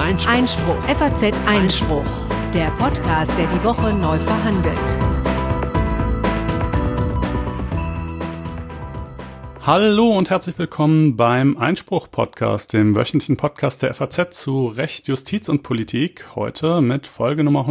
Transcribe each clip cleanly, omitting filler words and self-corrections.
Einspruch. FAZ Einspruch. Der Podcast, der die Woche neu verhandelt. Hallo und herzlich willkommen beim Einspruch-Podcast, dem wöchentlichen Podcast der FAZ zu Recht, Justiz und Politik. Heute mit Folge Nummer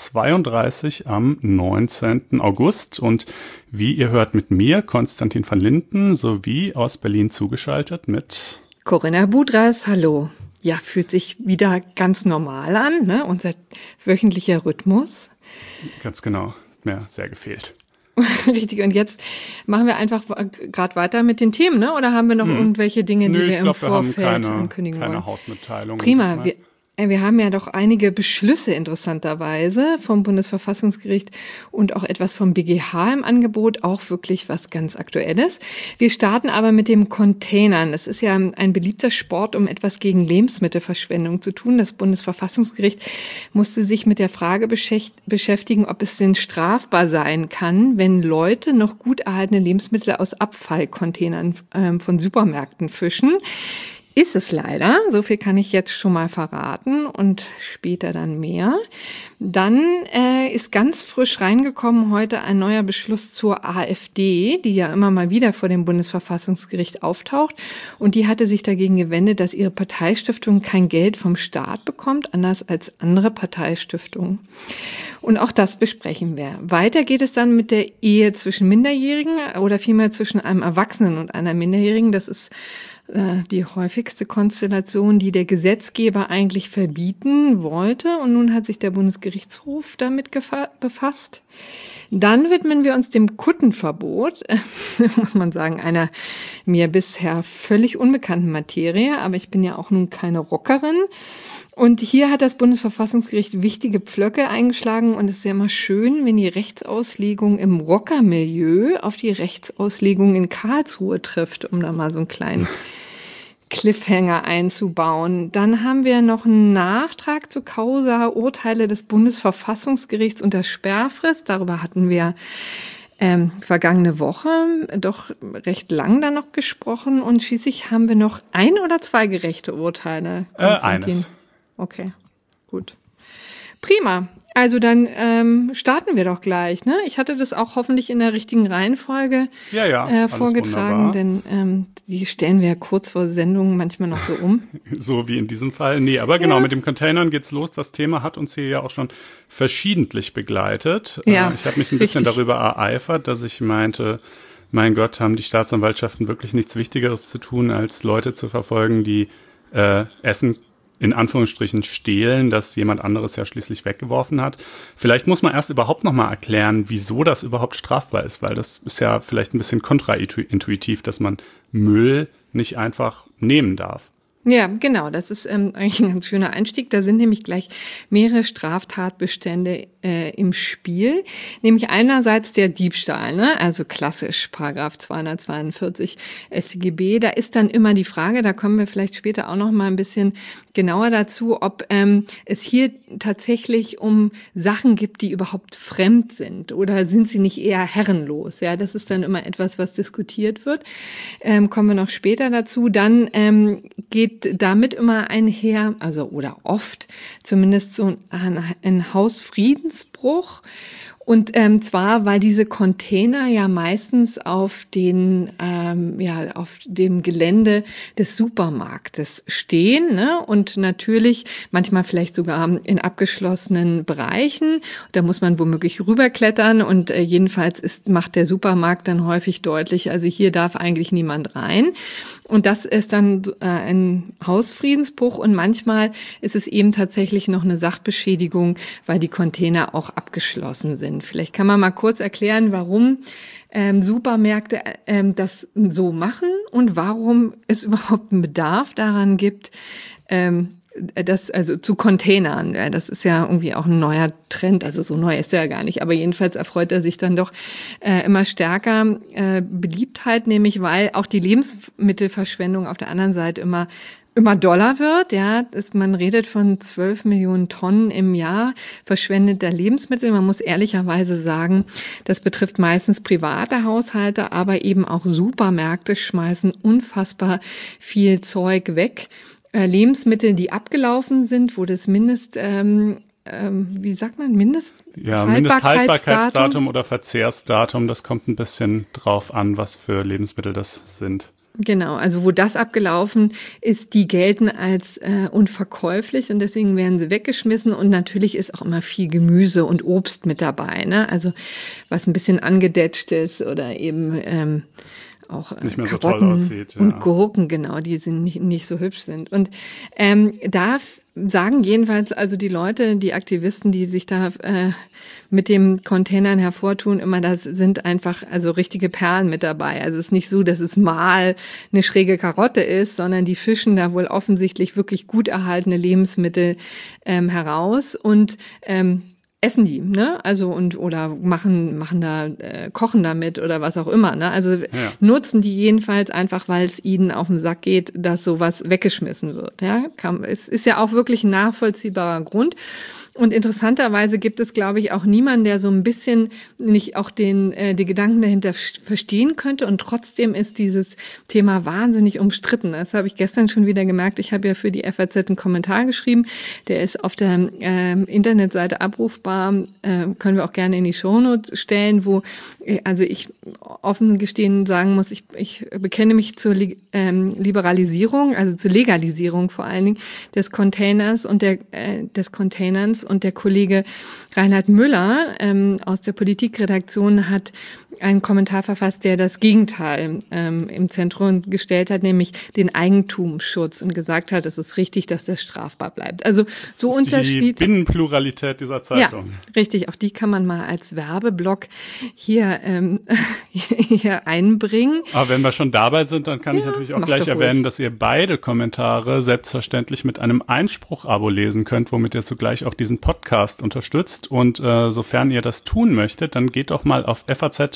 132 am 19. August. Und wie ihr hört, mit mir, Konstantin van Linden, sowie aus Berlin zugeschaltet mit Corinna Budras, hallo. Ja, fühlt sich wieder ganz normal an, ne? Unser wöchentlicher Rhythmus. Ganz genau, hat mir sehr gefehlt. Richtig, und jetzt machen wir einfach gerade weiter mit den Themen, ne? Oder haben wir noch irgendwelche Dinge, die wir im Vorfeld ankündigen wollen? Keine Hausmitteilung. Prima, wir haben ja doch einige Beschlüsse interessanterweise vom Bundesverfassungsgericht und auch etwas vom BGH im Angebot, auch wirklich was ganz Aktuelles. Wir starten aber mit dem Containern. Es ist ja ein beliebter Sport, um etwas gegen Lebensmittelverschwendung zu tun. Das Bundesverfassungsgericht musste sich mit der Frage beschäftigen, ob es denn strafbar sein kann, wenn Leute noch gut erhaltene Lebensmittel aus Abfallcontainern von Supermärkten fischen. Ist es leider, so viel kann ich jetzt schon mal verraten und später dann mehr. Dann ist ganz frisch reingekommen heute ein neuer Beschluss zur AfD, die ja immer mal wieder vor dem Bundesverfassungsgericht auftaucht. Und die hatte sich dagegen gewendet, dass ihre Parteistiftung kein Geld vom Staat bekommt, anders als andere Parteistiftungen. Und auch das besprechen wir. Weiter geht es dann mit der Ehe zwischen Minderjährigen oder vielmehr zwischen einem Erwachsenen und einer Minderjährigen. Das ist die häufigste Konstellation, die der Gesetzgeber eigentlich verbieten wollte. Und nun hat sich der Bundesgerichtshof damit befasst. Dann widmen wir uns dem Kuttenverbot, muss man sagen, einer mir bisher völlig unbekannten Materie. Aber ich bin ja auch nun keine Rockerin. Und hier hat das Bundesverfassungsgericht wichtige Pflöcke eingeschlagen. Und es ist ja immer schön, wenn die Rechtsauslegung im Rockermilieu auf die Rechtsauslegung in Karlsruhe trifft, um da mal so einen kleinen Cliffhanger einzubauen. Dann haben wir noch einen Nachtrag zu Causa Urteile des Bundesverfassungsgerichts unter Sperrfrist. Darüber hatten wir vergangene Woche doch recht lang dann noch gesprochen. Und schließlich haben wir noch ein oder zwei gerechte Urteile. Eines. Okay, gut. Prima. Also dann starten wir doch gleich, ne? Ich hatte das auch hoffentlich in der richtigen Reihenfolge vorgetragen, denn die stellen wir ja kurz vor Sendungen manchmal noch so um. So wie in diesem Fall. Nee, aber genau, mit dem Containern geht's los. Das Thema hat uns hier ja auch schon verschiedentlich begleitet. Ja, ich habe mich ein bisschen darüber ereifert, dass ich meinte, mein Gott, haben die Staatsanwaltschaften wirklich nichts Wichtigeres zu tun, als Leute zu verfolgen, die Essen in Anführungsstrichen stehlen, das jemand anderes ja schließlich weggeworfen hat. Vielleicht muss man erst überhaupt noch mal erklären, wieso das überhaupt strafbar ist, weil das ist ja vielleicht ein bisschen kontraintuitiv, dass man Müll nicht einfach nehmen darf. Ja, genau, das ist eigentlich ein ganz schöner Einstieg. Da sind nämlich gleich mehrere Straftatbestände im Spiel. Nämlich einerseits der Diebstahl, ne? Also klassisch, Paragraph 242 StGB. Da ist dann immer die Frage, da kommen wir vielleicht später auch noch mal ein bisschen genauer dazu, ob es hier tatsächlich um Sachen gibt, die überhaupt fremd sind. Oder sind sie nicht eher herrenlos? Ja, das ist dann immer etwas, was diskutiert wird. Kommen wir noch später dazu. Dann geht damit immer einher, also oder oft zumindest so ein Hausfriedensbruch. Und zwar, weil diese Container ja meistens auf dem Gelände des Supermarktes stehen, ne? Und natürlich manchmal vielleicht sogar in abgeschlossenen Bereichen. Da muss man womöglich rüberklettern und jedenfalls macht der Supermarkt dann häufig deutlich, also hier darf eigentlich niemand rein. Und das ist dann ein Hausfriedensbruch und manchmal ist es eben tatsächlich noch eine Sachbeschädigung, weil die Container auch abgeschlossen sind. Vielleicht kann man mal kurz erklären, warum Supermärkte das so machen und warum es überhaupt einen Bedarf daran gibt, das also zu Containern. Ja, das ist ja irgendwie auch ein neuer Trend, also so neu ist er ja gar nicht, aber jedenfalls erfreut er sich dann doch immer stärker Beliebtheit, nämlich weil auch die Lebensmittelverschwendung auf der anderen Seite immer doller wird, ja, man redet von 12 Millionen Tonnen im Jahr verschwendeter Lebensmittel. Man muss ehrlicherweise sagen, das betrifft meistens private Haushalte, aber eben auch Supermärkte schmeißen unfassbar viel Zeug weg. Lebensmittel, die abgelaufen sind, wo das Mindesthaltbarkeitsdatum oder Verzehrsdatum, das kommt ein bisschen drauf an, was für Lebensmittel das sind. Genau, also wo das abgelaufen ist, die gelten als unverkäuflich und deswegen werden sie weggeschmissen. Und natürlich ist auch immer viel Gemüse und Obst mit dabei, ne? Also was ein bisschen angedetscht ist oder eben auch nicht mehr Karotten so toll aussieht, ja. Und Gurken, genau, die sind nicht so hübsch sind. Und da sagen jedenfalls also die Leute, die Aktivisten, die sich da mit dem Containern hervortun, immer, das sind einfach also richtige Perlen mit dabei. Also es ist nicht so, dass es mal eine schräge Karotte ist, sondern die fischen da wohl offensichtlich wirklich gut erhaltene Lebensmittel heraus und essen die, ne? Also oder machen da kochen damit oder was auch immer, ne? Also nutzen die jedenfalls einfach, weil es ihnen auf den Sack geht, dass sowas weggeschmissen wird, ja? Es ist ja auch wirklich ein nachvollziehbarer Grund. Und interessanterweise gibt es, glaube ich, auch niemanden, der so ein bisschen nicht auch die Gedanken dahinter verstehen könnte. Und trotzdem ist dieses Thema wahnsinnig umstritten. Das habe ich gestern schon wieder gemerkt. Ich habe ja für die FAZ einen Kommentar geschrieben. Der ist auf der Internetseite abrufbar. Können wir auch gerne in die Shownote stellen, wo also ich offen gestehen sagen muss, ich bekenne mich zur Liberalisierung, also zur Legalisierung vor allen Dingen des Containers und des Containerns. Und der Kollege Reinhard Müller aus der Politikredaktion hat einen Kommentar verfasst, der das Gegenteil im Zentrum gestellt hat, nämlich den Eigentumsschutz und gesagt hat, es ist richtig, dass das strafbar bleibt. Also so unterschiedlich. Die Binnenpluralität dieser Zeitung. Ja, richtig. Auch die kann man mal als Werbeblock hier einbringen. Aber wenn wir schon dabei sind, dann kann ich natürlich auch gleich erwähnen, dass ihr beide Kommentare selbstverständlich mit einem Einspruch-Abo lesen könnt, womit ihr zugleich auch diesen Podcast unterstützt. Und sofern ihr das tun möchtet, dann geht doch mal auf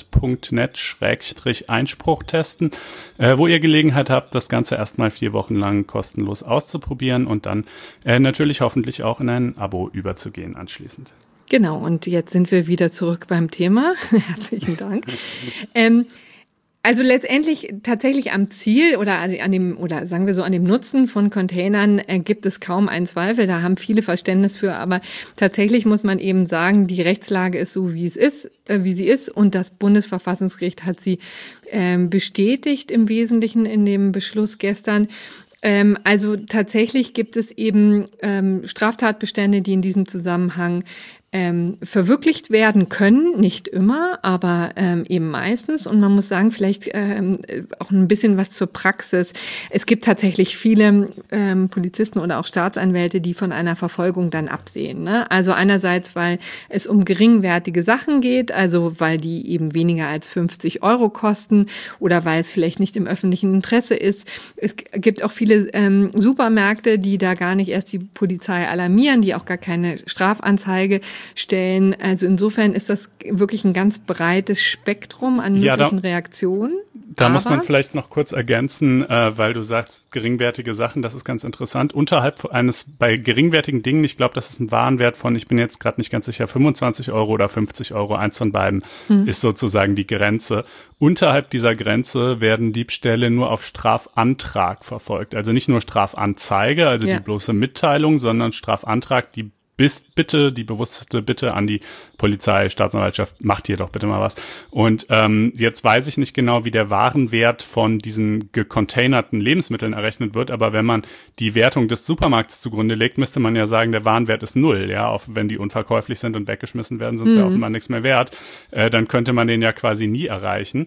faz.net/Einspruch testen, wo ihr Gelegenheit habt, das Ganze erstmal 4 Wochen lang kostenlos auszuprobieren und dann natürlich hoffentlich auch in ein Abo überzugehen anschließend. Genau, und jetzt sind wir wieder zurück beim Thema. Herzlichen Dank. Also letztendlich tatsächlich am Ziel oder an dem Nutzen von Containern gibt es kaum einen Zweifel. Da haben viele Verständnis für, aber tatsächlich muss man eben sagen, die Rechtslage ist so, wie sie ist, und das Bundesverfassungsgericht hat sie bestätigt im Wesentlichen in dem Beschluss gestern. Also tatsächlich gibt es eben Straftatbestände, die in diesem Zusammenhang verwirklicht werden können, nicht immer, aber eben meistens. Und man muss sagen, vielleicht auch ein bisschen was zur Praxis. Es gibt tatsächlich viele Polizisten oder auch Staatsanwälte, die von einer Verfolgung dann absehen, ne? Also einerseits, weil es um geringwertige Sachen geht, also weil die eben weniger als 50 € kosten oder weil es vielleicht nicht im öffentlichen Interesse ist. Es gibt auch viele Supermärkte, die da gar nicht erst die Polizei alarmieren, die auch gar keine Strafanzeige stellen. Also insofern ist das wirklich ein ganz breites Spektrum an möglichen Reaktionen. Da muss man vielleicht noch kurz ergänzen, weil du sagst, geringwertige Sachen, das ist ganz interessant. Bei geringwertigen Dingen, ich glaube, das ist ein Warenwert von, ich bin jetzt gerade nicht ganz sicher, 25 € oder 50 €, eins von beiden ist sozusagen die Grenze. Unterhalb dieser Grenze werden Diebstähle nur auf Strafantrag verfolgt. Also nicht nur Strafanzeige, also die bloße Mitteilung, sondern Strafantrag, die bewusste Bitte an die Polizei, Staatsanwaltschaft, macht hier doch bitte mal was. Und jetzt weiß ich nicht genau, wie der Warenwert von diesen gecontainerten Lebensmitteln errechnet wird, aber wenn man die Wertung des Supermarkts zugrunde legt, müsste man ja sagen, der Warenwert ist 0, ja, auch wenn die unverkäuflich sind und weggeschmissen werden, sind sie ja offenbar nichts mehr wert. Dann könnte man den ja quasi nie erreichen.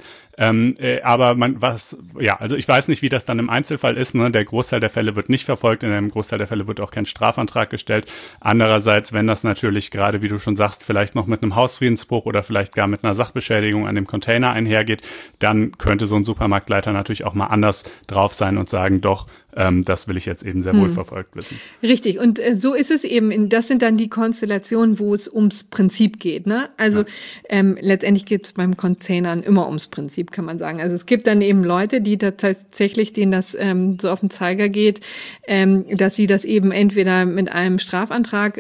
Aber also ich weiß nicht, wie das dann im Einzelfall ist, ne? Der Großteil der Fälle wird nicht verfolgt, in einem Großteil der Fälle wird auch kein Strafantrag gestellt. Andererseits, wenn das natürlich gerade, wie du schon sagst, vielleicht noch mit einem Hausfriedensbruch oder vielleicht gar mit einer Sachbeschädigung an dem Container einhergeht, dann könnte so ein Supermarktleiter natürlich auch mal anders drauf sein und sagen, doch, das will ich jetzt eben sehr wohl verfolgt wissen. Richtig, und so ist es eben. Das sind dann die Konstellationen, wo es ums Prinzip geht, ne? Also letztendlich geht es beim Containern immer ums Prinzip, kann man sagen. Also es gibt dann eben Leute, die da tatsächlich, denen das so auf den Zeiger geht, dass sie das eben entweder mit einem Strafantrag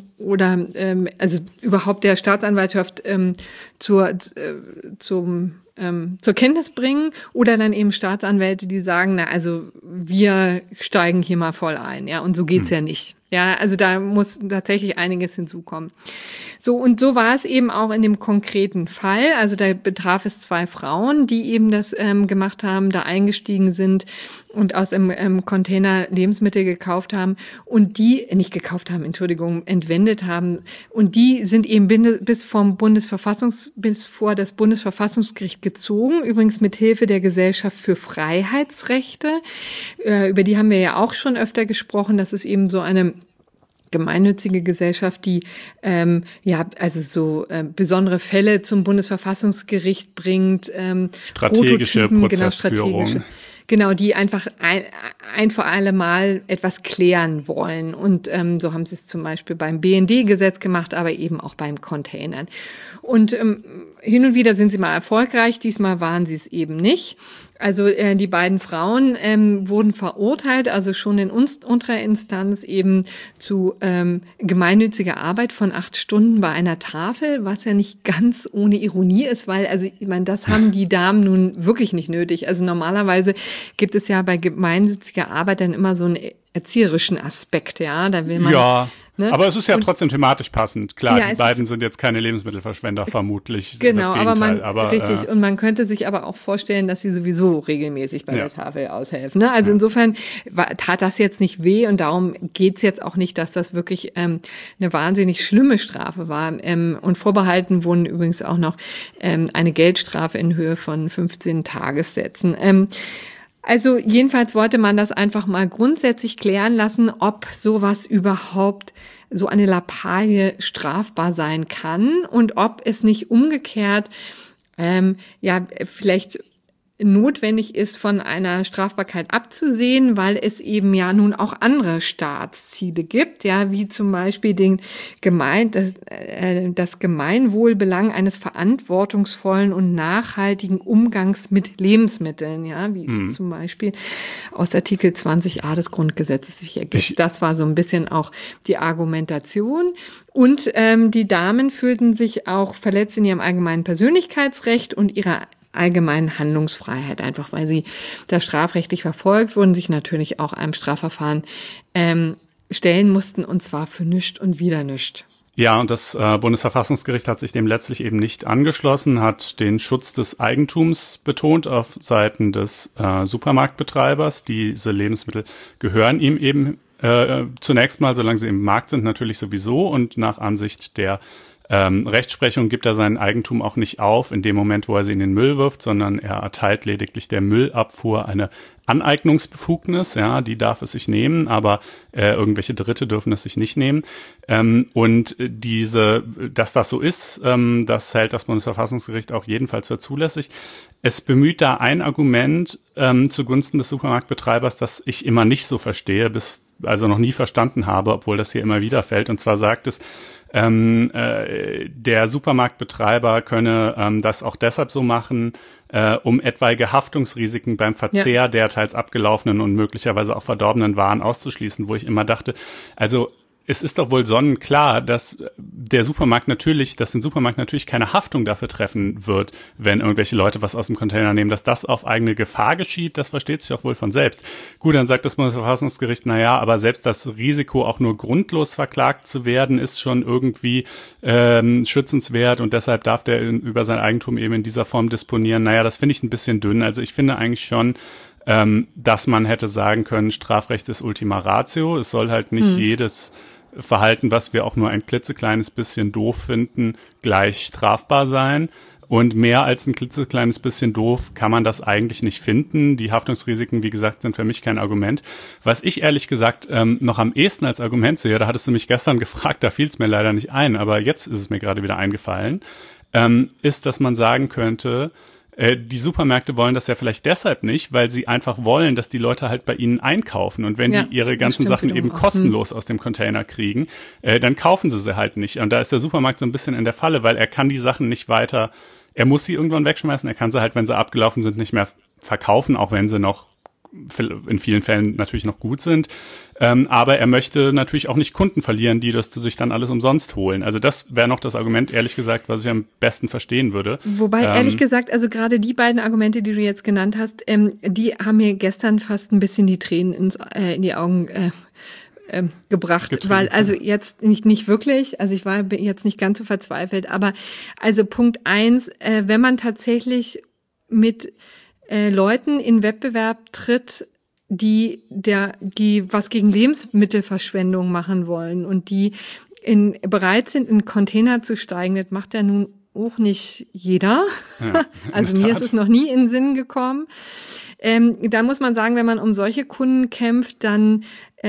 oder also überhaupt der Staatsanwaltschaft zum zur Kenntnis bringen oder dann eben Staatsanwälte, die sagen, na, also wir steigen hier mal voll ein, ja, und so geht's ja nicht. Ja, also da muss tatsächlich einiges hinzukommen. So, und so war es eben auch in dem konkreten Fall. Also da betraf es 2 Frauen, die eben das gemacht haben, da eingestiegen sind und aus dem Container Lebensmittel gekauft haben und die, nicht gekauft haben, Entschuldigung, entwendet haben. Und die sind eben bis vor das Bundesverfassungsgericht gezogen, übrigens mit Hilfe der Gesellschaft für Freiheitsrechte. Über die haben wir ja auch schon öfter gesprochen. Das ist eben so eine gemeinnützige Gesellschaft, die besondere Fälle zum Bundesverfassungsgericht bringt, strategische Prozessführung. Genau, die einfach ein für alle Mal etwas klären wollen. Und so haben sie es zum Beispiel beim BND-Gesetz gemacht, aber eben auch beim Containern. Und hin und wieder sind sie mal erfolgreich, diesmal waren sie es eben nicht. Also die beiden Frauen wurden verurteilt, also schon in unterer Instanz eben zu gemeinnütziger Arbeit von 8 Stunden bei einer Tafel, was ja nicht ganz ohne Ironie ist, weil, also ich meine, das haben die Damen nun wirklich nicht nötig. Also normalerweise gibt es ja bei gemeinnütziger Arbeit dann immer so einen erzieherischen Aspekt, ja, da will man... Ja. Ne? Aber es ist ja trotzdem thematisch passend. Klar, ja, die beiden sind jetzt keine Lebensmittelverschwender, vermutlich. Genau, richtig. Und man könnte sich aber auch vorstellen, dass sie sowieso regelmäßig bei der Tafel aushelfen. Ne? Also insofern tat das jetzt nicht weh und darum geht's jetzt auch nicht, dass das wirklich eine wahnsinnig schlimme Strafe war. Und vorbehalten wurden übrigens auch noch eine Geldstrafe in Höhe von 15 Tagessätzen. Also jedenfalls wollte man das einfach mal grundsätzlich klären lassen, ob sowas überhaupt, so eine Lappalie, strafbar sein kann und ob es nicht umgekehrt vielleicht notwendig ist, von einer Strafbarkeit abzusehen, weil es eben ja nun auch andere Staatsziele gibt, ja, wie zum Beispiel das Gemeinwohlbelang eines verantwortungsvollen und nachhaltigen Umgangs mit Lebensmitteln, ja, wie es zum Beispiel aus Artikel 20a des Grundgesetzes sich ergibt. Das war so ein bisschen auch die Argumentation. Und die Damen fühlten sich auch verletzt in ihrem allgemeinen Persönlichkeitsrecht und ihrer allgemeinen Handlungsfreiheit, einfach weil sie da strafrechtlich verfolgt wurden, sich natürlich auch einem Strafverfahren stellen mussten, und zwar für nichts und wieder nichts. Ja, und das Bundesverfassungsgericht hat sich dem letztlich eben nicht angeschlossen, hat den Schutz des Eigentums betont auf Seiten des Supermarktbetreibers. Diese Lebensmittel gehören ihm eben zunächst mal, solange sie im Markt sind, natürlich sowieso, und nach Ansicht der Rechtsprechung gibt er sein Eigentum auch nicht auf in dem Moment, wo er sie in den Müll wirft, sondern er erteilt lediglich der Müllabfuhr eine Aneignungsbefugnis, ja, die darf es sich nehmen, aber irgendwelche Dritte dürfen es sich nicht nehmen. Und dass das so ist, das hält das Bundesverfassungsgericht auch jedenfalls für zulässig. Es bemüht da ein Argument zugunsten des Supermarktbetreibers, das ich immer nicht so verstehe, also noch nie verstanden habe, obwohl das hier immer wieder fällt. Und zwar sagt es, der Supermarktbetreiber könne das auch deshalb so machen, um etwaige Haftungsrisiken beim Verzehr der teils abgelaufenen und möglicherweise auch verdorbenen Waren auszuschließen, wo ich immer dachte, also es ist doch wohl sonnenklar, dass den Supermarkt natürlich keine Haftung dafür treffen wird, wenn irgendwelche Leute was aus dem Container nehmen, dass das auf eigene Gefahr geschieht, das versteht sich auch wohl von selbst. Gut, dann sagt das Bundesverfassungsgericht, naja, aber selbst das Risiko, auch nur grundlos verklagt zu werden, ist schon irgendwie schützenswert und deshalb darf der über sein Eigentum eben in dieser Form disponieren. Naja, das finde ich ein bisschen dünn. Also ich finde eigentlich schon, dass man hätte sagen können, Strafrecht ist Ultima Ratio. Es soll halt nicht jedes Verhalten, was wir auch nur ein klitzekleines bisschen doof finden, gleich strafbar sein. Und mehr als ein klitzekleines bisschen doof kann man das eigentlich nicht finden. Die Haftungsrisiken, wie gesagt, sind für mich kein Argument. Was ich ehrlich gesagt noch am ehesten als Argument sehe, da hattest du mich gestern gefragt, da fiel es mir leider nicht ein, aber jetzt ist es mir gerade wieder eingefallen, ist, dass man sagen könnte, die Supermärkte wollen das ja vielleicht deshalb nicht, weil sie einfach wollen, dass die Leute halt bei ihnen einkaufen. Und wenn die ihre ganzen Sachen eben kostenlos aus dem Container kriegen, dann kaufen sie halt nicht. Und da ist der Supermarkt so ein bisschen in der Falle, weil er kann die Sachen nicht weiter, er muss sie irgendwann wegschmeißen, er kann sie halt, wenn sie abgelaufen sind, nicht mehr verkaufen, auch wenn sie noch in vielen Fällen natürlich noch gut sind. Aber er möchte natürlich auch nicht Kunden verlieren, die das sich dann alles umsonst holen. Also das wäre noch das Argument, ehrlich gesagt, was ich am besten verstehen würde. Wobei, ehrlich gesagt, also gerade die beiden Argumente, die du jetzt genannt hast, die haben mir gestern fast ein bisschen die Tränen in die Augen gebracht, getrieben. Weil also jetzt nicht wirklich, also ich war jetzt nicht ganz so verzweifelt, aber also Punkt 1, wenn man tatsächlich mit Leuten in Wettbewerb tritt, die was gegen Lebensmittelverschwendung machen wollen und die bereit sind, in Container zu steigen, das macht ja nun auch nicht jeder. Ja, also mir ist es noch nie in den Sinn gekommen. Da muss man sagen, wenn man um solche Kunden kämpft, dann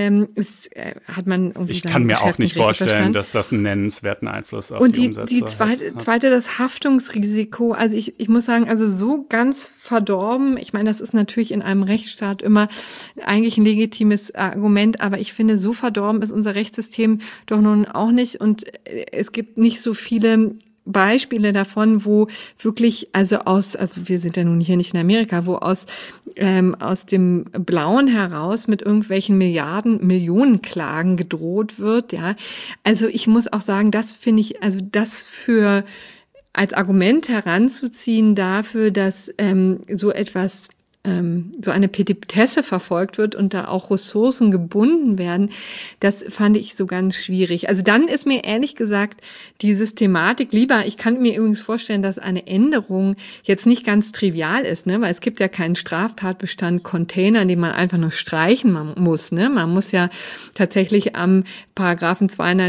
hat man irgendwie Ich kann mir auch nicht vorstellen, dass das einen nennenswerten Einfluss auf die Umsätze hat. Und die zweite, das Haftungsrisiko. Also ich muss sagen, also so ganz verdorben, ich meine, das ist natürlich in einem Rechtsstaat immer eigentlich ein legitimes Argument, aber ich finde, so verdorben ist unser Rechtssystem doch nun auch nicht und es gibt nicht so viele Beispiele davon, wo wirklich, also wir sind ja nun hier nicht in Amerika, wo aus dem Blauen heraus mit irgendwelchen Millionen Klagen gedroht wird, ja. Also ich muss auch sagen, das finde ich, also das als Argument heranzuziehen dafür, dass so etwas so eine Petitesse verfolgt wird und da auch Ressourcen gebunden werden, das fand ich so ganz schwierig. Also dann ist mir ehrlich gesagt die Systematik lieber, ich kann mir übrigens vorstellen, dass eine Änderung jetzt nicht ganz trivial ist, ne, weil es gibt ja keinen Straftatbestand Container, den man einfach nur streichen muss, ne, man muss ja tatsächlich am Paragraphen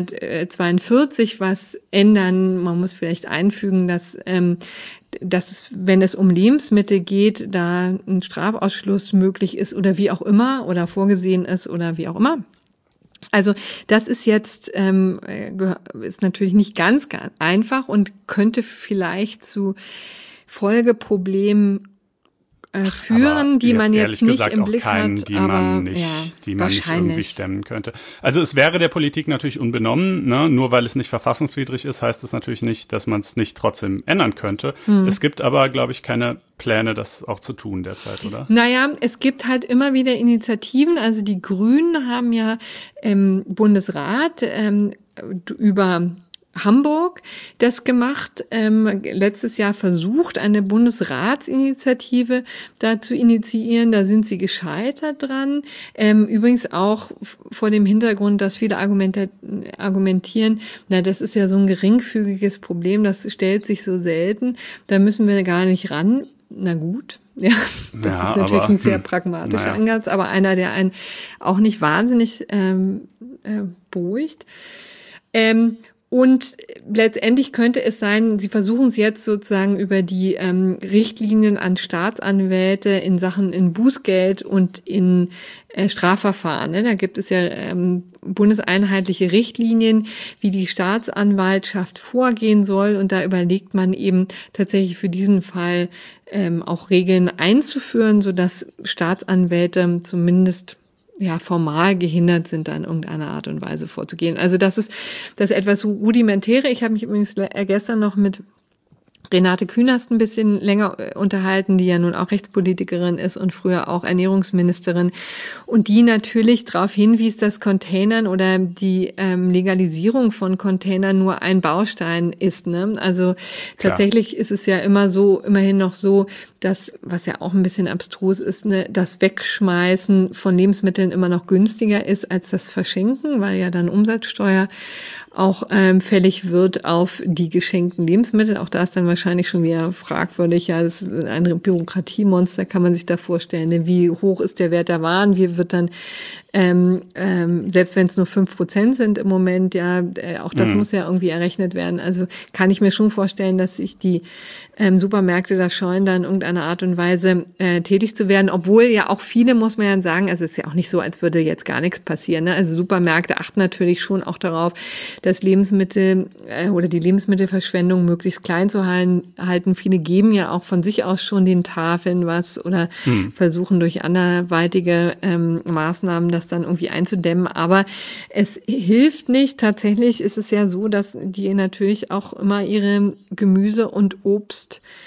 242 was ändern, man muss vielleicht einfügen, dass es, wenn es um Lebensmittel geht, da ein Strafausschluss möglich ist oder wie auch immer oder vorgesehen ist oder wie auch immer. Also das ist jetzt ist natürlich nicht ganz einfach und könnte vielleicht zu Folgeproblemen führen, die man jetzt nicht im Blick hat, die man nicht irgendwie stemmen könnte. Also es wäre der Politik natürlich unbenommen, ne? Nur weil es nicht verfassungswidrig ist, heißt es natürlich nicht, dass man es nicht trotzdem ändern könnte. Es gibt aber, glaube ich, keine Pläne, das auch zu tun derzeit, oder? Naja, es gibt halt immer wieder Initiativen. Also die Grünen haben ja im Bundesrat über Hamburg das gemacht, letztes Jahr versucht, eine Bundesratsinitiative da zu initiieren. Da sind sie gescheitert dran. Übrigens auch vor dem Hintergrund, dass viele argumentieren, das ist ja so ein geringfügiges Problem, das stellt sich so selten, da müssen wir gar nicht ran. Na gut, ja, das ist natürlich ein sehr pragmatischer Ansatz, aber einer, der einen auch nicht wahnsinnig beruhigt. Und letztendlich könnte es sein, sie versuchen es jetzt sozusagen über die Richtlinien an Staatsanwälte in Bußgeld und in Strafverfahren. Ne? Da gibt es ja bundeseinheitliche Richtlinien, wie die Staatsanwaltschaft vorgehen soll. Und da überlegt man eben tatsächlich für diesen Fall auch Regeln einzuführen, sodass Staatsanwälte zumindest formal gehindert sind, da in irgendeiner Art und Weise vorzugehen. Also das ist das etwas Rudimentäre. Ich habe mich übrigens gestern noch mit Renate Künast ein bisschen länger unterhalten, die ja nun auch Rechtspolitikerin ist und früher auch Ernährungsministerin und die natürlich darauf hinwies, dass Containern oder die Legalisierung von Containern nur ein Baustein ist. Ne? Also tatsächlich ist es ja immerhin noch so, dass, was ja auch ein bisschen abstrus ist, ne, das Wegschmeißen von Lebensmitteln immer noch günstiger ist als das Verschenken, weil ja dann Umsatzsteuer auch fällig wird auf die geschenkten Lebensmittel. Auch da ist dann wahrscheinlich schon wieder fragwürdig. Ja, das ist ein Bürokratiemonster, kann man sich da vorstellen. Ne? Wie hoch ist der Wert der Waren? Wie wird dann, selbst wenn es nur 5% sind im Moment, auch das muss ja irgendwie errechnet werden. Also kann ich mir schon vorstellen, dass sich die Supermärkte da scheuen, da in irgendeiner Art und Weise tätig zu werden. Obwohl ja auch viele, muss man ja sagen, also es ist ja auch nicht so, als würde jetzt gar nichts passieren. Ne? Also Supermärkte achten natürlich schon auch darauf, dass Lebensmittel oder die Lebensmittelverschwendung möglichst klein zu halten. Viele geben ja auch von sich aus schon den Tafeln was oder versuchen durch anderweitige Maßnahmen das dann irgendwie einzudämmen. Aber es hilft nicht. Tatsächlich ist es ja so, dass die natürlich auch immer ihre Gemüse und Obst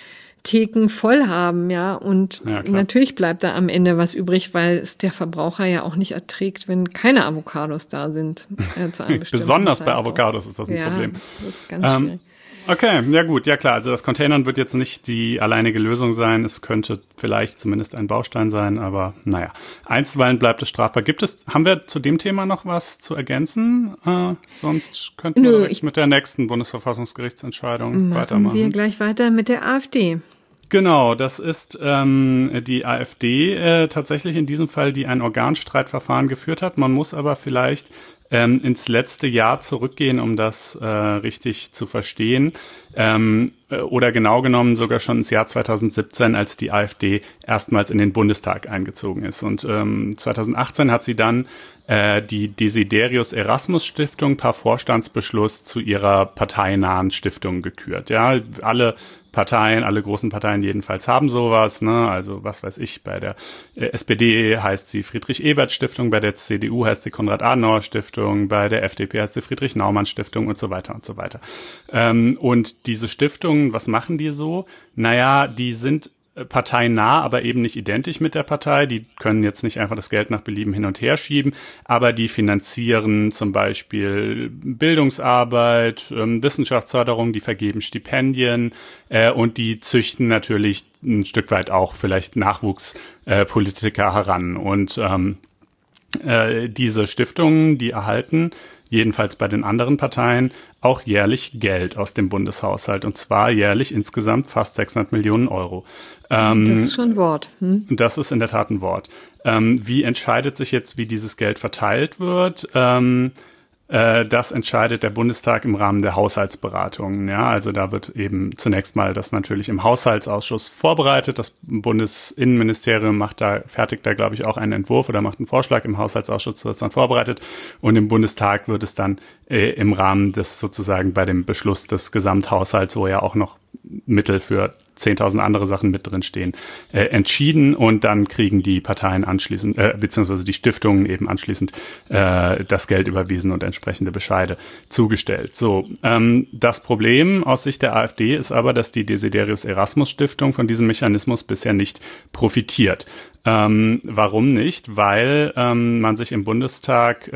Theken voll haben, ja. Und natürlich bleibt da am Ende was übrig, weil es der Verbraucher ja auch nicht erträgt, wenn keine Avocados da sind. Besonders bei Avocados ist das ein Problem. Das ist ganz schwierig. Okay, ja gut, ja klar. Also das Containern wird jetzt nicht die alleinige Lösung sein. Es könnte vielleicht zumindest ein Baustein sein, aber naja. Einstweilen bleibt es strafbar. Haben wir zu dem Thema noch was zu ergänzen? Sonst könnten wir direkt mit der nächsten Bundesverfassungsgerichtsentscheidung weitermachen. Machen wir gleich weiter mit der AfD. Genau, das ist die AfD tatsächlich in diesem Fall, die ein Organstreitverfahren geführt hat. Man muss aber vielleicht ins letzte Jahr zurückgehen, um das richtig zu verstehen. Oder genau genommen sogar schon ins Jahr 2017, als die AfD erstmals in den Bundestag eingezogen ist. Und 2018 hat sie dann die Desiderius Erasmus Stiftung per Vorstandsbeschluss zu ihrer parteinahen Stiftung gekürt. Ja, alle großen Parteien jedenfalls haben sowas, ne? Also was weiß ich, bei der SPD heißt sie Friedrich-Ebert-Stiftung, bei der CDU heißt sie Konrad-Adenauer-Stiftung, bei der FDP heißt sie Friedrich-Naumann-Stiftung und so weiter und so weiter. Und diese Stiftungen, was machen die so? Naja, die sind parteinah, aber eben nicht identisch mit der Partei. Die können jetzt nicht einfach das Geld nach Belieben hin und her schieben, aber die finanzieren zum Beispiel Bildungsarbeit, Wissenschaftsförderung, die vergeben Stipendien und die züchten natürlich ein Stück weit auch vielleicht Nachwuchspolitiker heran. Und diese Stiftungen, die erhalten jedenfalls bei den anderen Parteien auch jährlich Geld aus dem Bundeshaushalt, und zwar jährlich insgesamt fast 600 Millionen Euro. Das ist schon ein Wort. Das ist in der Tat ein Wort. Wie entscheidet sich jetzt, wie dieses Geld verteilt wird? Das entscheidet der Bundestag im Rahmen der Haushaltsberatungen. Ja, also da wird eben zunächst mal das natürlich im Haushaltsausschuss vorbereitet. Das Bundesinnenministerium fertigt da, glaube ich, auch einen Entwurf oder macht einen Vorschlag. Im Haushaltsausschuss wird es dann vorbereitet. Und im Bundestag wird es dann im Rahmen des sozusagen bei dem Beschluss des Gesamthaushalts, wo ja auch noch Mittel für 10.000 andere Sachen mit drin stehen, entschieden, und dann kriegen die Parteien anschließend, beziehungsweise die Stiftungen eben anschließend das Geld überwiesen und entsprechende Bescheide zugestellt. So, das Problem aus Sicht der AfD ist aber, dass die Desiderius Erasmus Stiftung von diesem Mechanismus bisher nicht profitiert. Warum nicht? Weil man sich im Bundestag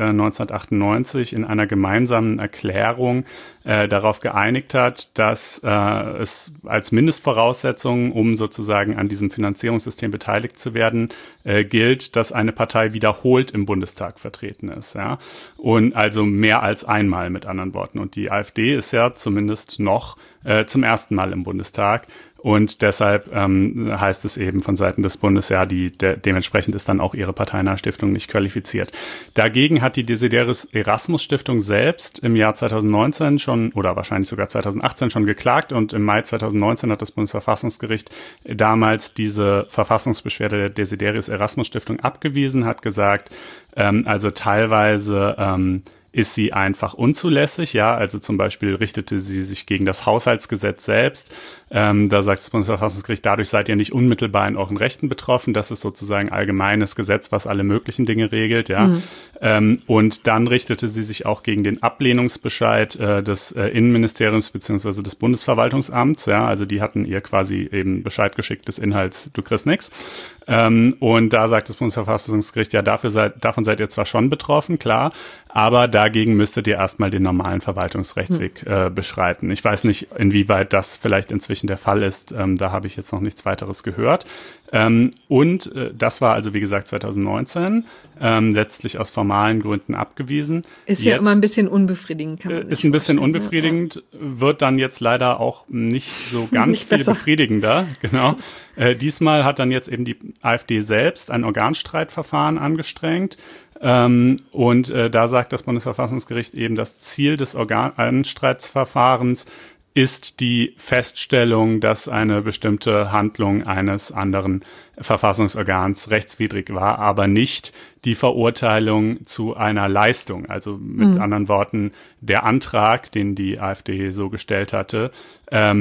1998 in einer gemeinsamen Erklärung darauf geeinigt hat, dass es als Mindestvoraussetzung, um sozusagen an diesem Finanzierungssystem beteiligt zu werden, gilt, dass eine Partei wiederholt im Bundestag vertreten ist. Ja? Und also mehr als einmal, mit anderen Worten. Und die AfD ist ja zumindest noch zum ersten Mal im Bundestag. Und deshalb heißt es eben von Seiten des Bundes, ja, dementsprechend ist dann auch ihre parteinahe Stiftung nicht qualifiziert. Dagegen hat die Desiderius Erasmus Stiftung selbst im Jahr 2019 schon, oder wahrscheinlich sogar 2018 schon geklagt, und im Mai 2019 hat das Bundesverfassungsgericht damals diese Verfassungsbeschwerde der Desiderius Erasmus Stiftung abgewiesen, hat gesagt, also teilweise ist sie einfach unzulässig, ja, also zum Beispiel richtete sie sich gegen das Haushaltsgesetz selbst. Da sagt das Bundesverfassungsgericht, dadurch seid ihr nicht unmittelbar in euren Rechten betroffen. Das ist sozusagen allgemeines Gesetz, was alle möglichen Dinge regelt, ja. Und dann richtete sie sich auch gegen den Ablehnungsbescheid des Innenministeriums beziehungsweise des Bundesverwaltungsamts, ja. Also die hatten ihr quasi eben Bescheid geschickt des Inhalts, du kriegst nix. Und da sagt das Bundesverfassungsgericht, ja, davon seid ihr zwar schon betroffen, klar, aber dagegen müsstet ihr erstmal den normalen Verwaltungsrechtsweg beschreiten. Ich weiß nicht, inwieweit das vielleicht inzwischen der Fall ist. Da habe ich jetzt noch nichts weiteres gehört. Und das war also, wie gesagt, 2019, letztlich aus formalen Gründen abgewiesen. Ist ja immer ein bisschen unbefriedigend, kann man ist ein bisschen unbefriedigend, wird dann jetzt leider auch nicht so ganz viel befriedigender. Genau. Diesmal hat dann jetzt eben die AfD selbst ein Organstreitverfahren angestrengt. Und da sagt das Bundesverfassungsgericht eben, das Ziel des Organstreitverfahrens ist die Feststellung, dass eine bestimmte Handlung eines anderen Verfassungsorgans rechtswidrig war, aber nicht die Verurteilung zu einer Leistung. Also mit anderen Worten, der Antrag, den die AfD so gestellt hatte, das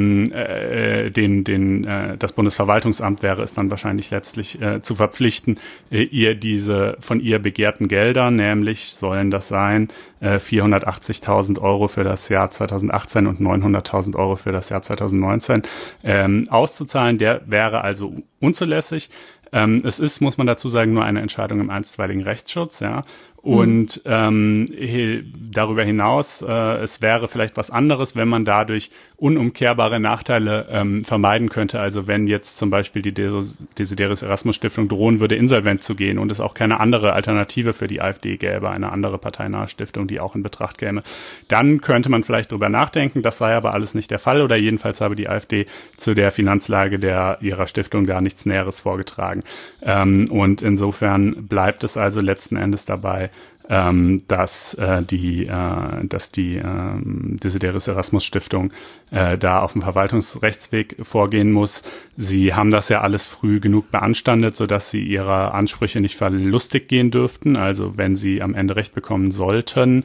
Bundesverwaltungsamt wäre es dann wahrscheinlich letztlich zu verpflichten, ihr diese von ihr begehrten Gelder, nämlich sollen das sein 480.000 Euro für das Jahr 2018 und 900.000 100.000 Euro für das Jahr 2019 auszuzahlen. Der wäre also unzulässig. Es ist, muss man dazu sagen, nur eine Entscheidung im einstweiligen Rechtsschutz, ja. Und darüber hinaus, es wäre vielleicht was anderes, wenn man dadurch unumkehrbare Nachteile vermeiden könnte. Also wenn jetzt zum Beispiel die Desiderius Erasmus Stiftung drohen würde, insolvent zu gehen und es auch keine andere Alternative für die AfD gäbe, eine andere parteinahe Stiftung, die auch in Betracht käme, dann könnte man vielleicht drüber nachdenken. Das sei aber alles nicht der Fall, oder jedenfalls habe die AfD zu der Finanzlage ihrer Stiftung da nichts Näheres vorgetragen. Und insofern bleibt es also letzten Endes dabei, dass die Desiderius Erasmus Stiftung da auf dem Verwaltungsrechtsweg vorgehen muss. Sie haben das ja alles früh genug beanstandet, sodass sie ihre Ansprüche nicht verlustig gehen dürften. Also wenn sie am Ende Recht bekommen sollten,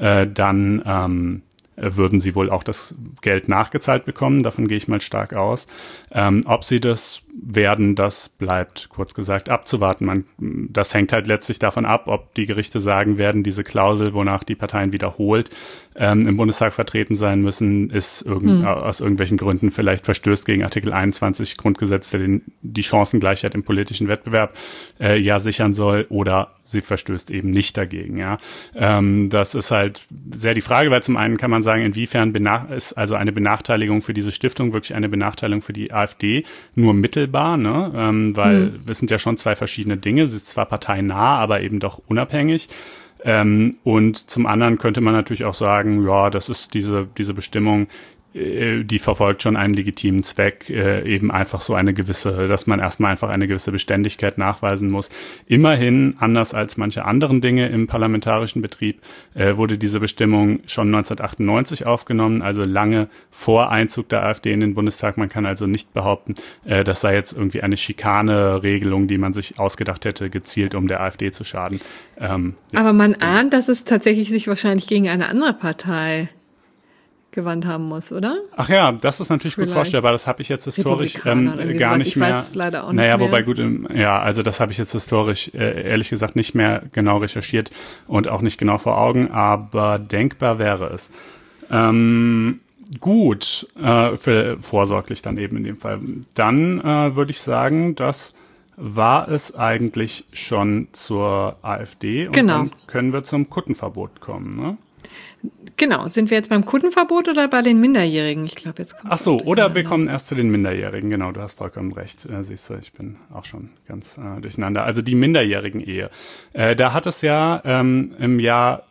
dann würden sie wohl auch das Geld nachgezahlt bekommen. Davon gehe ich mal stark aus. Ob sie das werden, das bleibt kurz gesagt abzuwarten. Das hängt halt letztlich davon ab, ob die Gerichte sagen werden, diese Klausel, wonach die Parteien wiederholt im Bundestag vertreten sein müssen, ist aus irgendwelchen Gründen vielleicht verstößt gegen Artikel 21 Grundgesetz, der die Chancengleichheit im politischen Wettbewerb ja sichern soll, oder sie verstößt eben nicht dagegen. Ja, das ist halt sehr die Frage, weil zum einen kann man sagen, inwiefern ist also eine Benachteiligung für diese Stiftung wirklich eine Benachteiligung für die AfD, nur mittelbar, ne? Weil es sind ja schon zwei verschiedene Dinge. Sie ist zwar parteinah, aber eben doch unabhängig. Und zum anderen könnte man natürlich auch sagen, ja, das ist diese Bestimmung, die verfolgt schon einen legitimen Zweck, eben einfach so dass man erstmal einfach eine gewisse Beständigkeit nachweisen muss. Immerhin, anders als manche anderen Dinge im parlamentarischen Betrieb, wurde diese Bestimmung schon 1998 aufgenommen, also lange vor Einzug der AfD in den Bundestag. Man kann also nicht behaupten, das sei jetzt irgendwie eine Schikane-Regelung, die man sich ausgedacht hätte, gezielt um der AfD zu schaden. Ja. Aber man ahnt, dass es tatsächlich sich wahrscheinlich gegen eine andere Partei gewandt haben muss, oder? Ach ja, das ist natürlich gut vorstellbar. Das habe ich jetzt historisch gar nicht mehr. Ich weiß leider auch nicht mehr. Wobei gut, also das habe ich jetzt historisch ehrlich gesagt nicht mehr genau recherchiert und auch nicht genau vor Augen, aber denkbar wäre es. Gut, vorsorglich dann eben in dem Fall. Dann würde ich sagen, das war es eigentlich schon zur AfD, und dann können wir zum Kuttenverbot kommen, ne? Genau, sind wir jetzt beim Kuttenverbot oder bei den Minderjährigen? Ich glaube, jetzt kommt. Ach so, oder wir kommen erst zu den Minderjährigen. Genau, du hast vollkommen recht. Siehst du, ich bin auch schon ganz durcheinander. Also die Minderjährigen-Ehe. Da hat es ja im Jahr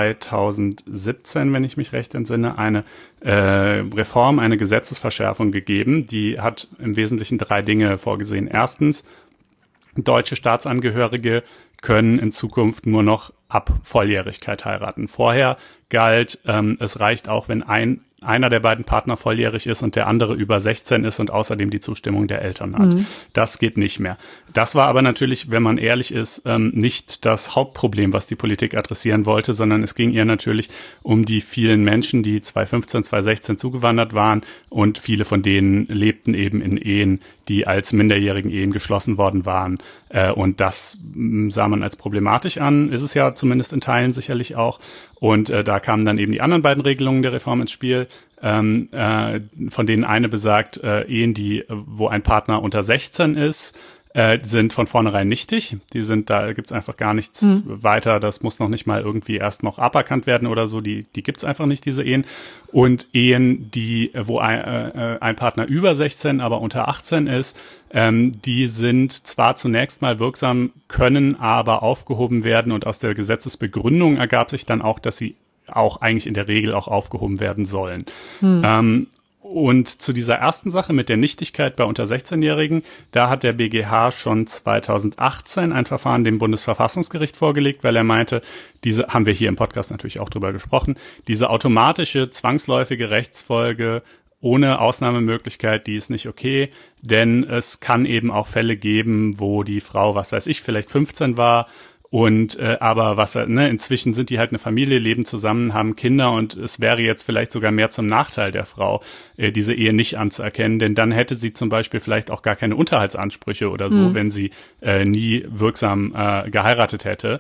2017, wenn ich mich recht entsinne, eine Reform, eine Gesetzesverschärfung gegeben. Die hat im Wesentlichen 3 Dinge vorgesehen. Erstens, deutsche Staatsangehörige können in Zukunft nur noch ab Volljährigkeit heiraten. Vorher galt, es reicht auch, wenn einer der beiden Partner volljährig ist und der andere über 16 ist und außerdem die Zustimmung der Eltern hat. Das geht nicht mehr. Das war aber natürlich, wenn man ehrlich ist, nicht das Hauptproblem, was die Politik adressieren wollte, sondern es ging ihr natürlich um die vielen Menschen, die 2015, 2016 zugewandert waren, und viele von denen lebten eben in Ehen, die als minderjährigen Ehen geschlossen worden waren. Und das sah man als problematisch an, ist es ja zumindest in Teilen sicherlich auch. Und da kamen dann eben die anderen beiden Regelungen der Reform ins Spiel, von denen eine besagt, Ehen, wo ein Partner unter 16 ist, sind von vornherein nichtig. Da gibt's einfach gar nichts weiter. Das muss noch nicht mal irgendwie erst noch aberkannt werden oder so. Die gibt's einfach nicht, diese Ehen. Und Ehen, wo ein Partner über 16, aber unter 18 ist, die sind zwar zunächst mal wirksam, können aber aufgehoben werden. Und aus der Gesetzesbegründung ergab sich dann auch, dass sie auch eigentlich in der Regel auch aufgehoben werden sollen. Und zu dieser ersten Sache mit der Nichtigkeit bei unter 16-Jährigen, da hat der BGH schon 2018 ein Verfahren dem Bundesverfassungsgericht vorgelegt, weil er meinte, haben wir hier im Podcast natürlich auch drüber gesprochen, diese automatische, zwangsläufige Rechtsfolge ohne Ausnahmemöglichkeit, die ist nicht okay, denn es kann eben auch Fälle geben, wo die Frau, was weiß ich, vielleicht 15 war Und aber inzwischen sind die halt eine Familie, leben zusammen, haben Kinder und es wäre jetzt vielleicht sogar mehr zum Nachteil der Frau, diese Ehe nicht anzuerkennen, denn dann hätte sie zum Beispiel vielleicht auch gar keine Unterhaltsansprüche oder so, wenn sie nie wirksam geheiratet hätte.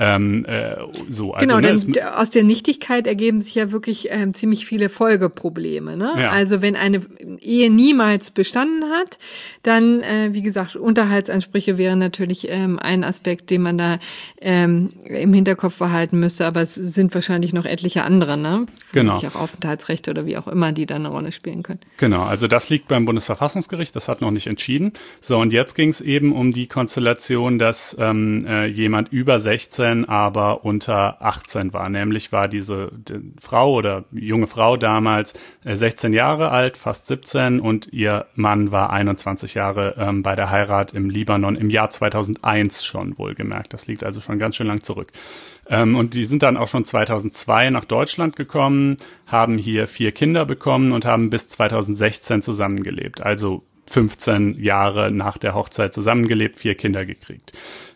Also, genau, denn aus der Nichtigkeit ergeben sich ja wirklich ziemlich viele Folgeprobleme. Ne? Ja. Also wenn eine Ehe niemals bestanden hat, dann, wie gesagt, Unterhaltsansprüche wären natürlich ein Aspekt, den man da im Hinterkopf behalten müsste, aber es sind wahrscheinlich noch etliche andere, ne? Genau. Auch Aufenthaltsrechte oder wie auch immer, die dann eine Rolle spielen können. Genau, also das liegt beim Bundesverfassungsgericht, das hat noch nicht entschieden. So, und jetzt ging es eben um die Konstellation, dass jemand über 16 aber unter 18 war. Nämlich war diese Frau oder junge Frau damals 16 Jahre alt, fast 17 und ihr Mann war 21 Jahre bei der Heirat im Libanon im Jahr 2001 schon, wohlgemerkt. Das liegt also schon ganz schön lang zurück. Und die sind dann auch schon 2002 nach Deutschland gekommen, haben hier 4 Kinder bekommen und haben bis 2016 zusammengelebt. Also 15 Jahre nach der Hochzeit zusammengelebt, 4 Kinder gekriegt.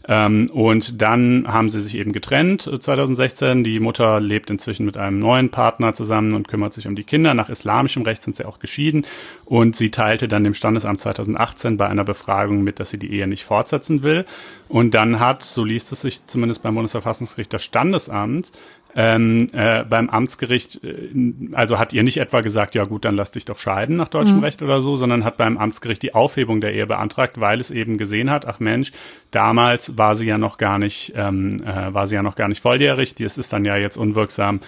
Und dann haben sie sich eben getrennt 2016. Die Mutter lebt inzwischen mit einem neuen Partner zusammen und kümmert sich um die Kinder. Nach islamischem Recht sind sie auch geschieden. Und sie teilte dann dem Standesamt 2018 bei einer Befragung mit, dass sie die Ehe nicht fortsetzen will. Und dann hat, so liest es sich zumindest beim Bundesverfassungsgericht, das Standesamt beim Amtsgericht, also hat ihr nicht etwa gesagt, ja gut, dann lass dich doch scheiden nach deutschem Recht oder so, sondern hat beim Amtsgericht die Aufhebung der Ehe beantragt, weil es eben gesehen hat, ach Mensch, damals war sie ja noch gar nicht volljährig, das ist dann ja jetzt unwirksam,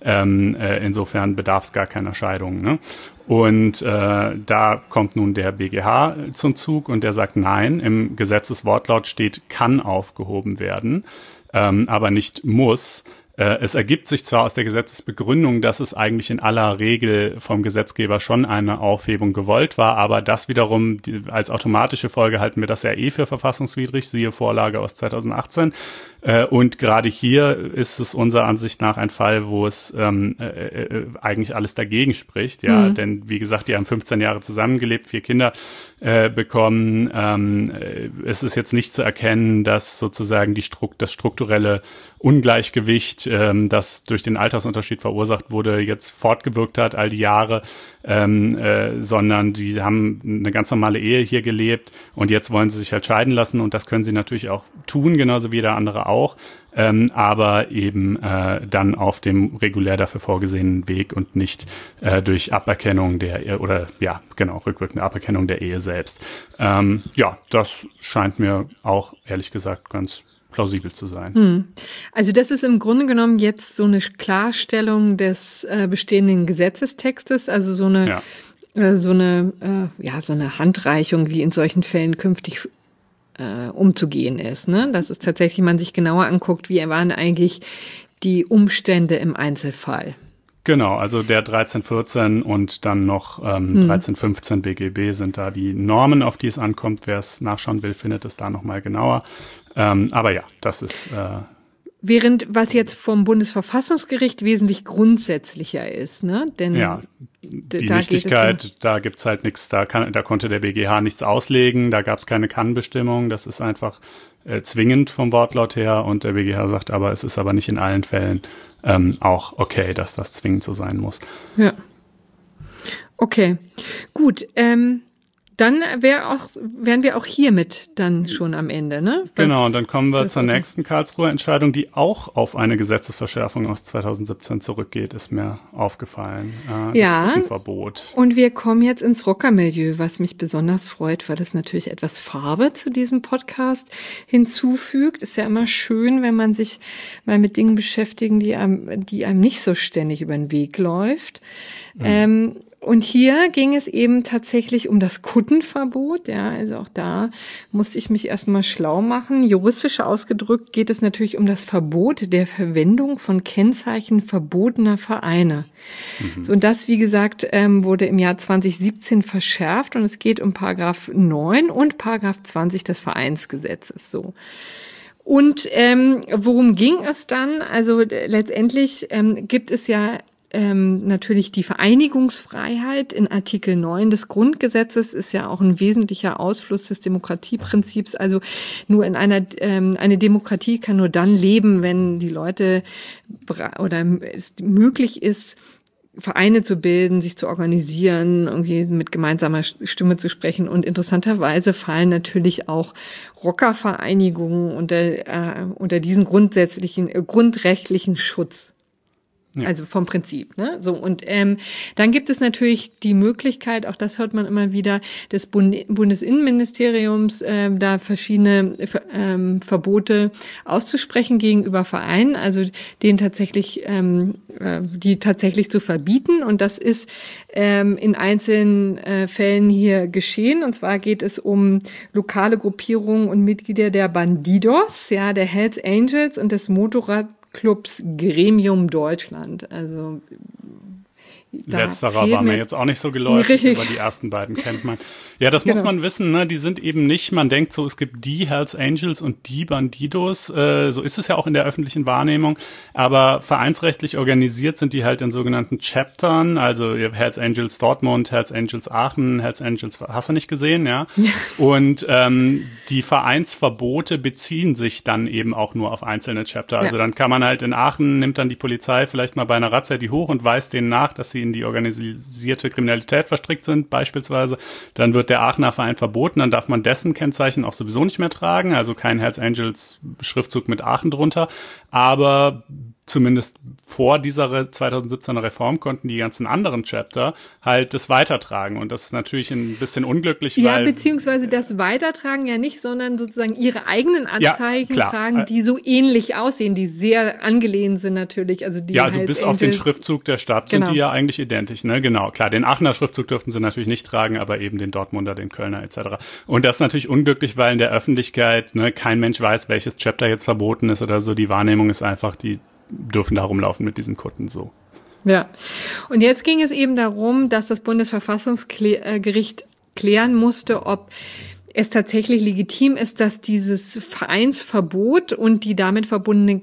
insofern bedarf es gar keiner Scheidung, ne? Und da kommt nun der BGH zum Zug und der sagt, nein, im Gesetzeswortlaut steht, kann aufgehoben werden, aber nicht muss. Es ergibt sich zwar aus der Gesetzesbegründung, dass es eigentlich in aller Regel vom Gesetzgeber schon eine Aufhebung gewollt war, aber das wiederum als automatische Folge halten wir das ja für verfassungswidrig, siehe Vorlage aus 2018. Und gerade hier ist es unserer Ansicht nach ein Fall, wo es eigentlich alles dagegen spricht, ja, denn wie gesagt, die haben 15 Jahre zusammengelebt, 4 Kinder bekommen. Es ist jetzt nicht zu erkennen, dass sozusagen das strukturelle Ungleichgewicht, das durch den Altersunterschied verursacht wurde, jetzt fortgewirkt hat all die Jahre, sondern die haben eine ganz normale Ehe hier gelebt und jetzt wollen sie sich halt scheiden lassen und das können sie natürlich auch tun, genauso wie jeder andere auch, aber eben dann auf dem regulär dafür vorgesehenen Weg und nicht durch Aberkennung rückwirkende Aberkennung der Ehe selbst. Das scheint mir auch ehrlich gesagt ganz plausibel zu sein. Also das ist im Grunde genommen jetzt so eine Klarstellung des bestehenden Gesetzestextes, also so eine Handreichung, wie in solchen Fällen künftig umzugehen ist, ne? Dass es tatsächlich man sich genauer anguckt, wie waren eigentlich die Umstände im Einzelfall. Genau, also der 1314 und dann noch 1315 BGB sind da die Normen, auf die es ankommt. Wer es nachschauen will, findet es da nochmal genauer. Aber ja, das ist während was jetzt vom Bundesverfassungsgericht wesentlich grundsätzlicher ist, ne? Denn ja, die Nichtigkeit, da gibt's halt nichts, da konnte der BGH nichts auslegen, da gab's keine Kann-Bestimmung, das ist einfach zwingend vom Wortlaut her und der BGH sagt aber, es ist aber nicht in allen Fällen auch okay, dass das zwingend so sein muss. Ja. Okay, gut, dann wären wir auch hiermit dann schon am Ende, ne? Genau, und dann kommen wir zur nächsten Karlsruher Entscheidung, die auch auf eine Gesetzesverschärfung aus 2017 zurückgeht, ist mir aufgefallen. Das Brückenverbot. Und wir kommen jetzt ins Rockermilieu, was mich besonders freut, weil es natürlich etwas Farbe zu diesem Podcast hinzufügt. Ist ja immer schön, wenn man sich mal mit Dingen beschäftigen, die einem nicht so ständig über den Weg läuft. Und hier ging es eben tatsächlich um das Kuttenverbot. Ja, also auch da musste ich mich erstmal schlau machen. Juristisch ausgedrückt geht es natürlich um das Verbot der Verwendung von Kennzeichen verbotener Vereine. So, und das, wie gesagt, wurde im Jahr 2017 verschärft und es geht um Paragraph 9 und Paragraph 20 des Vereinsgesetzes. So. Und worum ging es dann? Also letztendlich gibt es ja natürlich die Vereinigungsfreiheit in Artikel 9 des Grundgesetzes ist ja auch ein wesentlicher Ausfluss des Demokratieprinzips. Also nur eine Demokratie kann nur dann leben, wenn die Leute oder es möglich ist, Vereine zu bilden, sich zu organisieren, irgendwie mit gemeinsamer Stimme zu sprechen. Und interessanterweise fallen natürlich auch Rockervereinigungen unter diesen grundrechtlichen Schutz. Ja. Also vom Prinzip, ne? So, und dann gibt es natürlich die Möglichkeit, auch das hört man immer wieder, des Bundesinnenministeriums, da verschiedene Verbote auszusprechen gegenüber Vereinen, also denen tatsächlich, die tatsächlich zu verbieten. Und das ist in einzelnen Fällen hier geschehen. Und zwar geht es um lokale Gruppierungen und Mitglieder der Bandidos, ja, der Hells Angels und des Motorradclubs Gremium Deutschland. Also letzterer war mir jetzt auch nicht so geläufig, aber die ersten beiden kennt man. Ja, das muss man wissen, ne? Die sind eben nicht, man denkt so, es gibt die Hells Angels und die Bandidos, so ist es ja auch in der öffentlichen Wahrnehmung, aber vereinsrechtlich organisiert sind die halt in sogenannten Chaptern, also Hells Angels Dortmund, Hells Angels Aachen, Hells Angels, hast du nicht gesehen, ja? Und die Vereinsverbote beziehen sich dann eben auch nur auf einzelne Chapter, also dann kann man halt in Aachen, nimmt dann die Polizei vielleicht mal bei einer Razzia die hoch und weist denen nach, dass sie in die organisierte Kriminalität verstrickt sind, beispielsweise, dann wird der Aachener Verein verboten, dann darf man dessen Kennzeichen auch sowieso nicht mehr tragen, also kein Hells Angels Schriftzug mit Aachen drunter, aber zumindest vor dieser 2017er Reform konnten die ganzen anderen Chapter halt das weitertragen. Und das ist natürlich ein bisschen unglücklich, ja, weil... Ja, beziehungsweise das Weitertragen ja nicht, sondern sozusagen ihre eigenen Anzeichen tragen, die so ähnlich aussehen, die sehr angelehnt sind natürlich. Also die also bis auf den Schriftzug der Stadt sind die ja eigentlich identisch, ne? Genau, klar, den Aachener Schriftzug dürften sie natürlich nicht tragen, aber eben den Dortmunder, den Kölner etc. Und das ist natürlich unglücklich, weil in der Öffentlichkeit kein Mensch weiß, welches Chapter jetzt verboten ist oder so. Die Wahrnehmung ist einfach, die dürfen da rumlaufen mit diesen Kutten so. Ja, und jetzt ging es eben darum, dass das Bundesverfassungsgericht klären musste, ob es tatsächlich legitim ist, dass dieses Vereinsverbot und die damit verbundene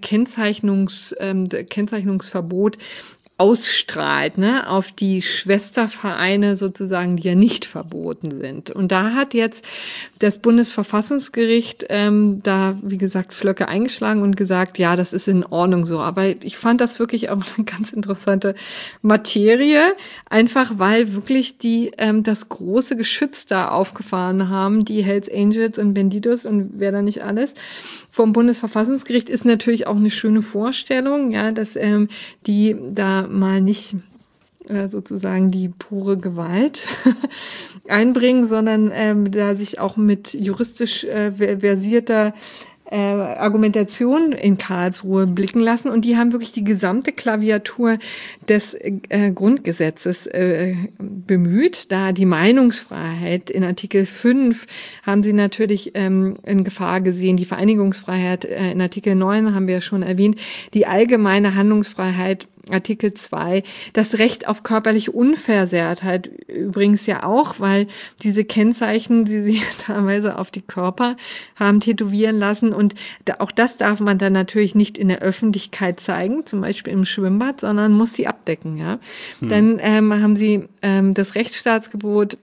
Kennzeichnungsverbot ausstrahlt, ne, auf die Schwestervereine sozusagen, die ja nicht verboten sind. Und da hat jetzt das Bundesverfassungsgericht da, wie gesagt, Flöcke eingeschlagen und gesagt, ja, das ist in Ordnung so. Aber ich fand das wirklich auch eine ganz interessante Materie, einfach weil wirklich die das große Geschütz da aufgefahren haben, die Hells Angels und Bandidos und wer da nicht alles. Vom Bundesverfassungsgericht ist natürlich auch eine schöne Vorstellung, ja, dass die da mal nicht sozusagen die pure Gewalt einbringen, sondern da sich auch mit juristisch versierter Argumentation in Karlsruhe blicken lassen. Und die haben wirklich die gesamte Klaviatur des Grundgesetzes bemüht. Da die Meinungsfreiheit in Artikel 5 haben sie natürlich in Gefahr gesehen. Die Vereinigungsfreiheit in Artikel 9 haben wir ja schon erwähnt. Die allgemeine Handlungsfreiheit Artikel 2, das Recht auf körperliche Unversehrtheit übrigens ja auch, weil diese Kennzeichen, die sie teilweise auf die Körper haben tätowieren lassen und auch das darf man dann natürlich nicht in der Öffentlichkeit zeigen, zum Beispiel im Schwimmbad, sondern muss sie abdecken, ja. Dann haben sie das Rechtsstaatsgebot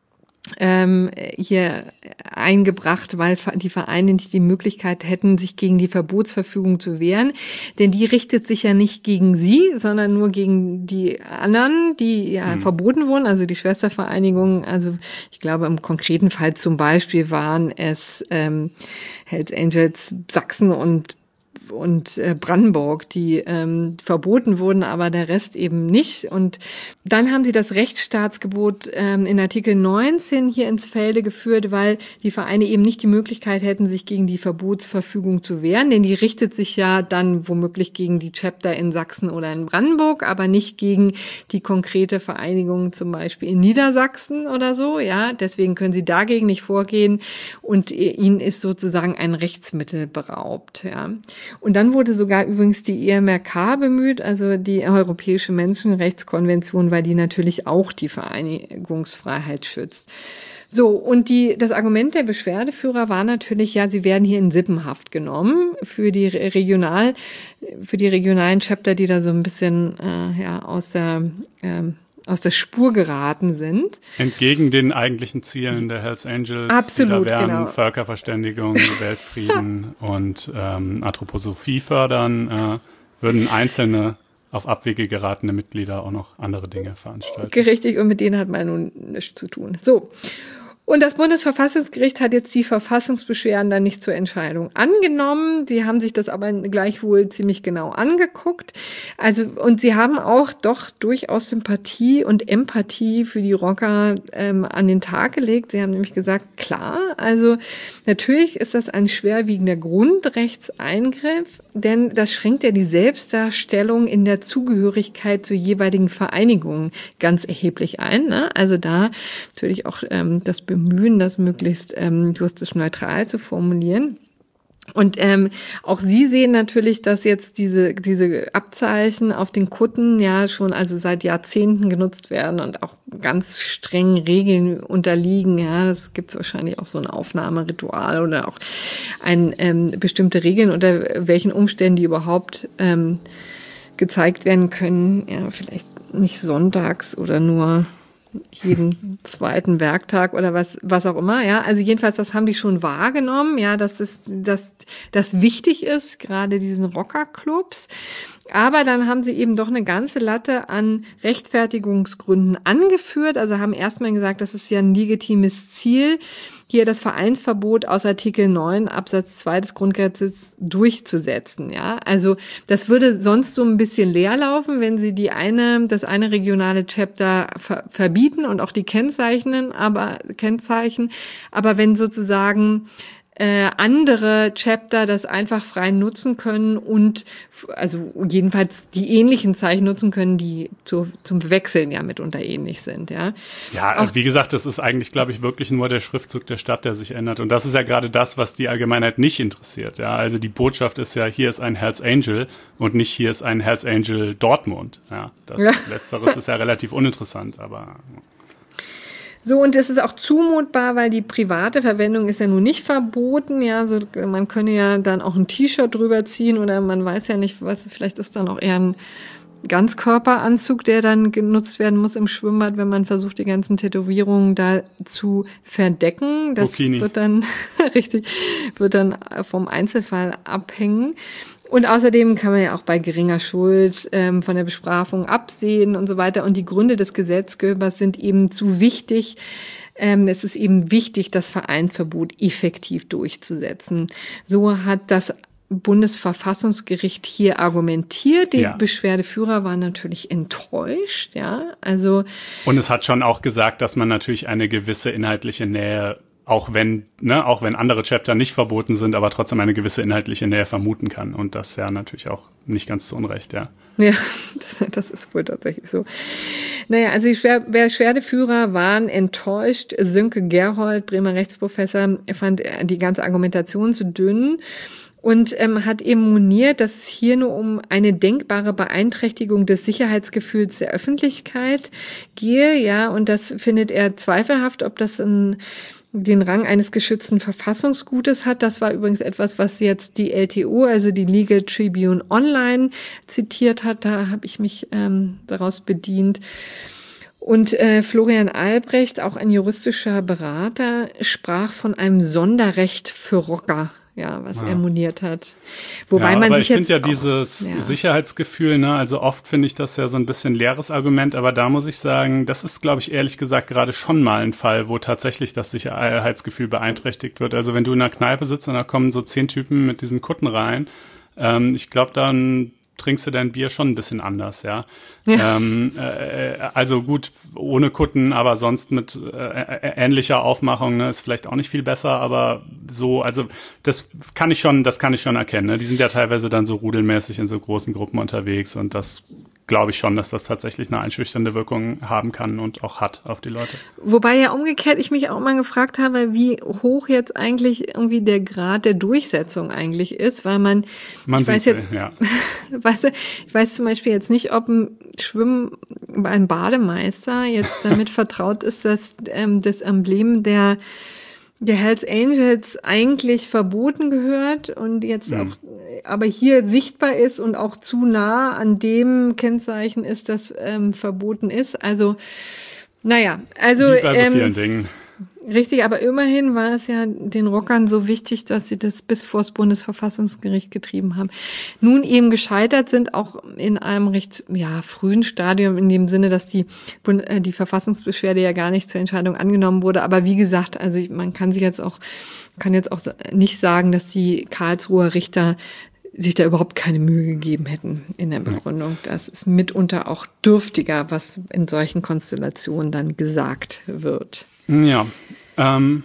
hier eingebracht, weil die Vereine nicht die Möglichkeit hätten, sich gegen die Verbotsverfügung zu wehren. Denn die richtet sich ja nicht gegen sie, sondern nur gegen die anderen, die ja verboten wurden, also die Schwestervereinigungen. Also ich glaube, im konkreten Fall zum Beispiel waren es Hells Angels Sachsen und Brandenburg, die verboten wurden, aber der Rest eben nicht. Und dann haben sie das Rechtsstaatsgebot in Artikel 19 hier ins Felde geführt, weil die Vereine eben nicht die Möglichkeit hätten, sich gegen die Verbotsverfügung zu wehren, denn die richtet sich ja dann womöglich gegen die Chapter in Sachsen oder in Brandenburg, aber nicht gegen die konkrete Vereinigung zum Beispiel in Niedersachsen oder so. Ja, deswegen können sie dagegen nicht vorgehen und ihnen ist sozusagen ein Rechtsmittel beraubt. Ja. Und dann wurde sogar übrigens die EMRK bemüht, also die Europäische Menschenrechtskonvention, weil die natürlich auch die Vereinigungsfreiheit schützt. So, und das Argument der Beschwerdeführer war natürlich, ja, sie werden hier in Sippenhaft genommen für die regionalen Chapter, die da so ein bisschen aus der Spur geraten sind. Entgegen den eigentlichen Zielen der Hells Angels, absolut, die da wären, genau. Völkerverständigung, Weltfrieden und Anthroposophie fördern, würden einzelne auf Abwege geratene Mitglieder auch noch andere Dinge veranstalten. Richtig, und mit denen hat man nun nichts zu tun. So. Und das Bundesverfassungsgericht hat jetzt die Verfassungsbeschwerden dann nicht zur Entscheidung angenommen. Sie haben sich das aber gleichwohl ziemlich genau angeguckt. Und sie haben auch doch durchaus Sympathie und Empathie für die Rocker an den Tag gelegt. Sie haben nämlich gesagt, klar, also natürlich ist das ein schwerwiegender Grundrechtseingriff, denn das schränkt ja die Selbstdarstellung in der Zugehörigkeit zur jeweiligen Vereinigung ganz erheblich ein, ne? Also da natürlich auch das Bemühen, das möglichst juristisch neutral zu formulieren. Und auch Sie sehen natürlich, dass jetzt diese Abzeichen auf den Kutten ja schon also seit Jahrzehnten genutzt werden und auch ganz strengen Regeln unterliegen. Ja, das gibt's wahrscheinlich auch so ein Aufnahmeritual oder auch bestimmte Regeln, unter welchen Umständen die überhaupt gezeigt werden können. Ja, vielleicht nicht sonntags oder nur jeden zweiten Werktag oder was auch immer, ja. Also jedenfalls, das haben die schon wahrgenommen, ja, dass das wichtig ist, gerade diesen Rockerclubs. Aber dann haben sie eben doch eine ganze Latte an Rechtfertigungsgründen angeführt. Also haben erstmal gesagt, das ist ja ein legitimes Ziel, hier das Vereinsverbot aus Artikel 9 Absatz 2 des Grundgesetzes durchzusetzen, ja. Also das würde sonst so ein bisschen leer laufen, wenn sie das eine regionale Chapter verbieten und auch die Kennzeichen, aber wenn sozusagen andere Chapter das einfach frei nutzen können und also jedenfalls die ähnlichen Zeichen nutzen können, die zum Wechseln ja mitunter ähnlich sind, ja. Ja, auch, wie gesagt, das ist eigentlich, glaube ich, wirklich nur der Schriftzug der Stadt, der sich ändert. Und das ist ja gerade das, was die Allgemeinheit nicht interessiert, ja. Also die Botschaft ist ja, hier ist ein Hells Angel und nicht hier ist ein Hells Angel Dortmund, ja. Letzteres ist ja relativ uninteressant, aber so, und es ist auch zumutbar, weil die private Verwendung ist ja nun nicht verboten, ja, so, man könne ja dann auch ein T-Shirt drüber ziehen oder man weiß ja nicht, vielleicht ist dann auch eher ein Ganzkörperanzug, der dann genutzt werden muss im Schwimmbad, wenn man versucht, die ganzen Tätowierungen da zu verdecken. Das wird dann vom Einzelfall abhängen. Und außerdem kann man ja auch bei geringer Schuld von der Bestrafung absehen und so weiter. Und die Gründe des Gesetzgebers sind eben zu wichtig. Es ist eben wichtig, das Vereinsverbot effektiv durchzusetzen. So hat das Bundesverfassungsgericht hier argumentiert. Die Beschwerdeführer waren natürlich enttäuscht, ja. Also. Und es hat schon auch gesagt, dass man natürlich eine gewisse inhaltliche Nähe, auch wenn andere Chapter nicht verboten sind, aber trotzdem eine gewisse inhaltliche Nähe vermuten kann. Und das ja natürlich auch nicht ganz zu Unrecht, ja. Ja, das ist wohl tatsächlich so. Naja, also die Beschwerdeführer waren enttäuscht. Sönke Gerhold, Bremer Rechtsprofessor, fand die ganze Argumentation zu dünn. Und hat eben moniert, dass es hier nur um eine denkbare Beeinträchtigung des Sicherheitsgefühls der Öffentlichkeit gehe, ja, und das findet er zweifelhaft, ob das den Rang eines geschützten Verfassungsgutes hat. Das war übrigens etwas, was jetzt die LTO, also die Legal Tribune Online, zitiert hat. Da habe ich mich daraus bedient. Und Florian Albrecht, auch ein juristischer Berater, sprach von einem Sonderrecht für Rocker. Ja, was er moniert hat. Wobei man sich jetzt. Ich finde ja dieses Sicherheitsgefühl, ne, also oft finde ich das ja so ein bisschen leeres Argument, aber da muss ich sagen, das ist, glaube ich, ehrlich gesagt gerade schon mal ein Fall, wo tatsächlich das Sicherheitsgefühl beeinträchtigt wird. Also wenn du in einer Kneipe sitzt und da kommen so 10 Typen mit diesen Kutten rein, ich glaube, dann trinkst du dein Bier schon ein bisschen anders, ja. Also gut, ohne Kutten, aber sonst mit ähnlicher Aufmachung, ne, ist vielleicht auch nicht viel besser, aber so, also das kann ich schon erkennen, ne? Die sind ja teilweise dann so rudelmäßig in so großen Gruppen unterwegs und das glaube ich schon, dass das tatsächlich eine einschüchternde Wirkung haben kann und auch hat auf die Leute. Wobei ja umgekehrt ich mich auch mal gefragt habe, wie hoch jetzt eigentlich irgendwie der Grad der Durchsetzung eigentlich ist, weil man sieht sie, ja. Weißt du, ich weiß zum Beispiel jetzt nicht, ob ein Bademeister jetzt damit vertraut ist, dass das Emblem der Hells Angels eigentlich verboten gehört und jetzt auch, aber hier sichtbar ist und auch zu nah an dem Kennzeichen ist, das verboten ist. Also, naja, also. Wie bei so vielen Dingen. Richtig, aber immerhin war es ja den Rockern so wichtig, dass sie das bis vors Bundesverfassungsgericht getrieben haben. Nun eben gescheitert sind, auch in einem recht frühen Stadium, in dem Sinne, dass die Verfassungsbeschwerde ja gar nicht zur Entscheidung angenommen wurde. Aber wie gesagt, also man kann jetzt auch nicht sagen, dass die Karlsruher Richter sich da überhaupt keine Mühe gegeben hätten in der Begründung. Das ist mitunter auch dürftiger, was in solchen Konstellationen dann gesagt wird. Ja, dann,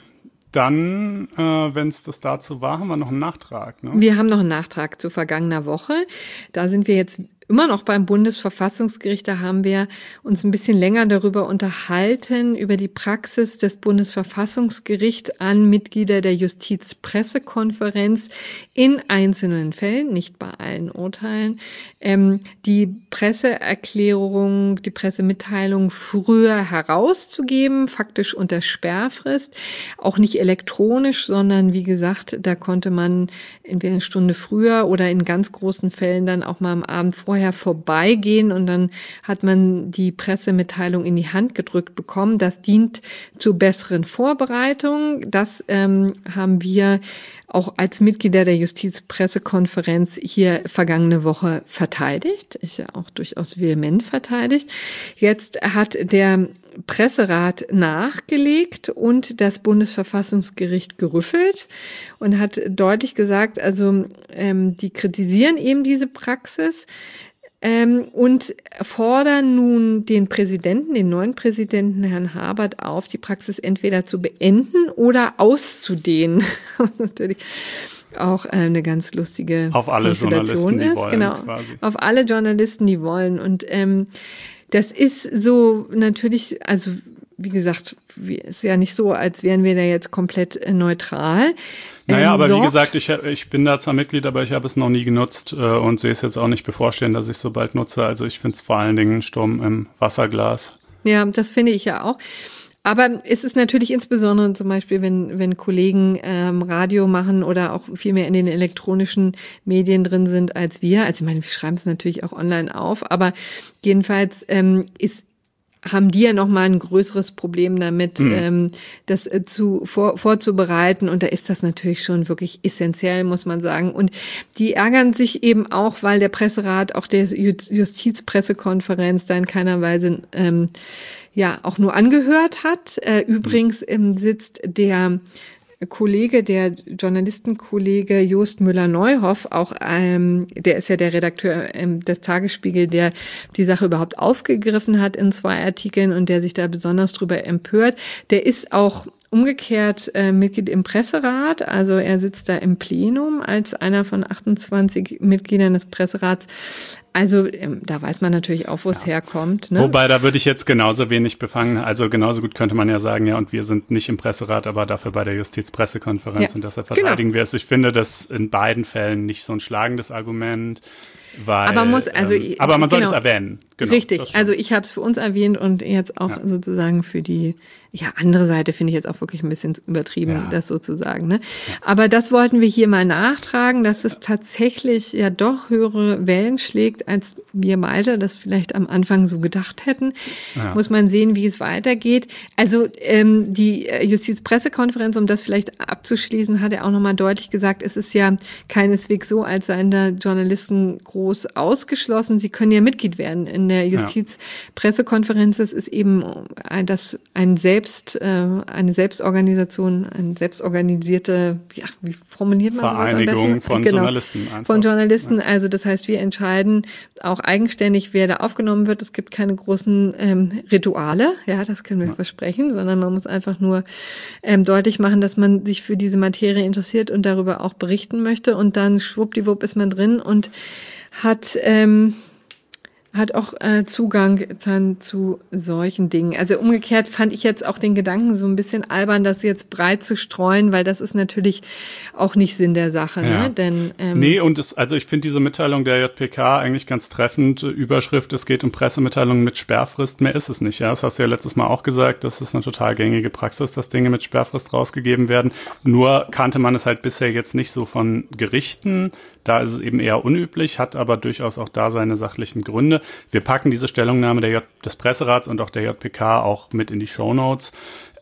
wenn es das dazu war, haben wir noch einen Nachtrag. Ne? Wir haben noch einen Nachtrag zu vergangener Woche. Da sind wir jetzt immer noch beim Bundesverfassungsgericht. Da haben wir uns ein bisschen länger darüber unterhalten, über die Praxis des Bundesverfassungsgerichts an Mitglieder der Justizpressekonferenz in einzelnen Fällen, nicht bei allen Urteilen, die Presseerklärung, die Pressemitteilung früher herauszugeben, faktisch unter Sperrfrist, auch nicht elektronisch, sondern wie gesagt, da konnte man entweder eine Stunde früher oder in ganz großen Fällen dann auch mal am Abend vorher vorbeigehen und dann hat man die Pressemitteilung in die Hand gedrückt bekommen. Das dient zur besseren Vorbereitung. Das haben wir auch als Mitglieder der Justizpressekonferenz hier vergangene Woche verteidigt. Ist ja auch durchaus vehement verteidigt. Jetzt hat der Presserat nachgelegt und das Bundesverfassungsgericht gerüffelt und hat deutlich gesagt, also die kritisieren eben diese Praxis und fordern nun den neuen Präsidenten, Herrn Habert, auf, die Praxis entweder zu beenden oder auszudehnen. Natürlich auch eine ganz lustige auf alle Journalisten, die wollen, genau, quasi. Auf alle Journalisten, die wollen. Und das ist so natürlich, also wie gesagt, ist ja nicht so, als wären wir da jetzt komplett neutral. Naja, aber wie gesagt, ich bin da zwar Mitglied, aber ich habe es noch nie genutzt und sehe es jetzt auch nicht bevorstehen, dass ich es so bald nutze. Also ich finde es vor allen Dingen ein Sturm im Wasserglas. Ja, das finde ich ja auch. Aber es ist natürlich insbesondere zum Beispiel, wenn Kollegen Radio machen oder auch viel mehr in den elektronischen Medien drin sind als wir. Also ich meine, wir schreiben es natürlich auch online auf, aber jedenfalls haben die ja noch mal ein größeres Problem damit, das vorzubereiten. Und da ist das natürlich schon wirklich essentiell, muss man sagen. Und die ärgern sich eben auch, weil der Presserat, auch der Justizpressekonferenz da in keiner Weise auch nur angehört hat. Übrigens sitzt der Journalistenkollege Jost Müller-Neuhoff, auch der ist ja der Redakteur des Tagesspiegel, der die Sache überhaupt aufgegriffen hat in 2 Artikeln und der sich da besonders drüber empört. Der ist auch umgekehrt Mitglied im Presserat, also er sitzt da im Plenum als einer von 28 Mitgliedern des Presserats. Also da weiß man natürlich auch, wo es herkommt. Ne? Wobei, da würde ich jetzt genauso wenig befangen, also genauso gut könnte man ja sagen, ja, und wir sind nicht im Presserat, aber dafür bei der Justizpressekonferenz und deshalb verteidigen wir es. Ich finde das in beiden Fällen nicht so ein schlagendes Argument. Weil, aber man soll es erwähnen. Genau, richtig, also ich habe es für uns erwähnt und jetzt auch sozusagen für die andere Seite finde ich jetzt auch wirklich ein bisschen übertrieben, das sozusagen. Ne? Aber das wollten wir hier mal nachtragen, dass es tatsächlich ja doch höhere Wellen schlägt, als wir beide das vielleicht am Anfang so gedacht hätten. Ja. Muss man sehen, wie es weitergeht. Also die Justizpressekonferenz, um das vielleicht abzuschließen, hat er auch nochmal deutlich gesagt, es ist ja keineswegs so, als seien da Journalisten groß ausgeschlossen. Sie können ja Mitglied werden in der Justizpressekonferenz. Das ist eben eine Selbstorganisation, eine selbstorganisierte, wie formuliert man sowas am besten? Vereinigung von Journalisten einfach. Von Journalisten. Ja. Also das heißt, wir entscheiden auch eigenständig, wer da aufgenommen wird. Es gibt keine großen Rituale, das können wir versprechen, sondern man muss einfach nur deutlich machen, dass man sich für diese Materie interessiert und darüber auch berichten möchte. Und dann schwuppdiwupp ist man drin und hat hat auch Zugang dann zu solchen Dingen. Also umgekehrt fand ich jetzt auch den Gedanken so ein bisschen albern, das jetzt breit zu streuen, weil das ist natürlich auch nicht Sinn der Sache. Ja. Ne? Denn, also ich finde diese Mitteilung der JPK eigentlich ganz treffend. Überschrift, es geht um Pressemitteilungen mit Sperrfrist, mehr ist es nicht. Ja, das hast du ja letztes Mal auch gesagt, das ist eine total gängige Praxis, dass Dinge mit Sperrfrist rausgegeben werden. Nur kannte man es halt bisher jetzt nicht so von Gerichten. Da ist es eben eher unüblich, hat aber durchaus auch da seine sachlichen Gründe. Wir packen diese Stellungnahme des Presserats und auch der JPK auch mit in die Shownotes.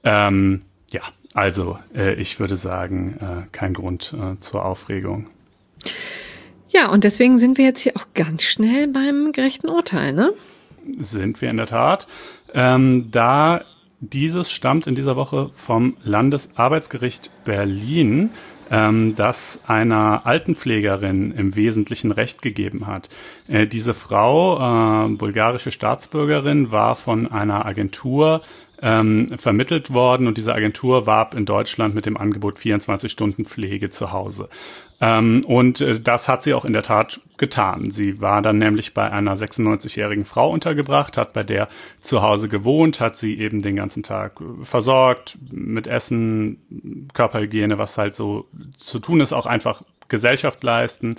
Ich würde sagen, kein Grund zur Aufregung. Ja, und deswegen sind wir jetzt hier auch ganz schnell beim gerechten Urteil, ne? Sind wir in der Tat. Da dieses stammt in dieser Woche vom Landesarbeitsgericht Berlin, das einer Altenpflegerin im Wesentlichen Recht gegeben hat. Diese Frau, bulgarische Staatsbürgerin, war von einer Agentur vermittelt worden und diese Agentur warb in Deutschland mit dem Angebot 24 Stunden Pflege zu Hause. Das hat sie auch in der Tat getan. Sie war dann nämlich bei einer 96-jährigen Frau untergebracht, hat bei der zu Hause gewohnt, hat sie eben den ganzen Tag versorgt mit Essen, Körperhygiene, was halt so zu tun ist, auch einfach Gesellschaft leisten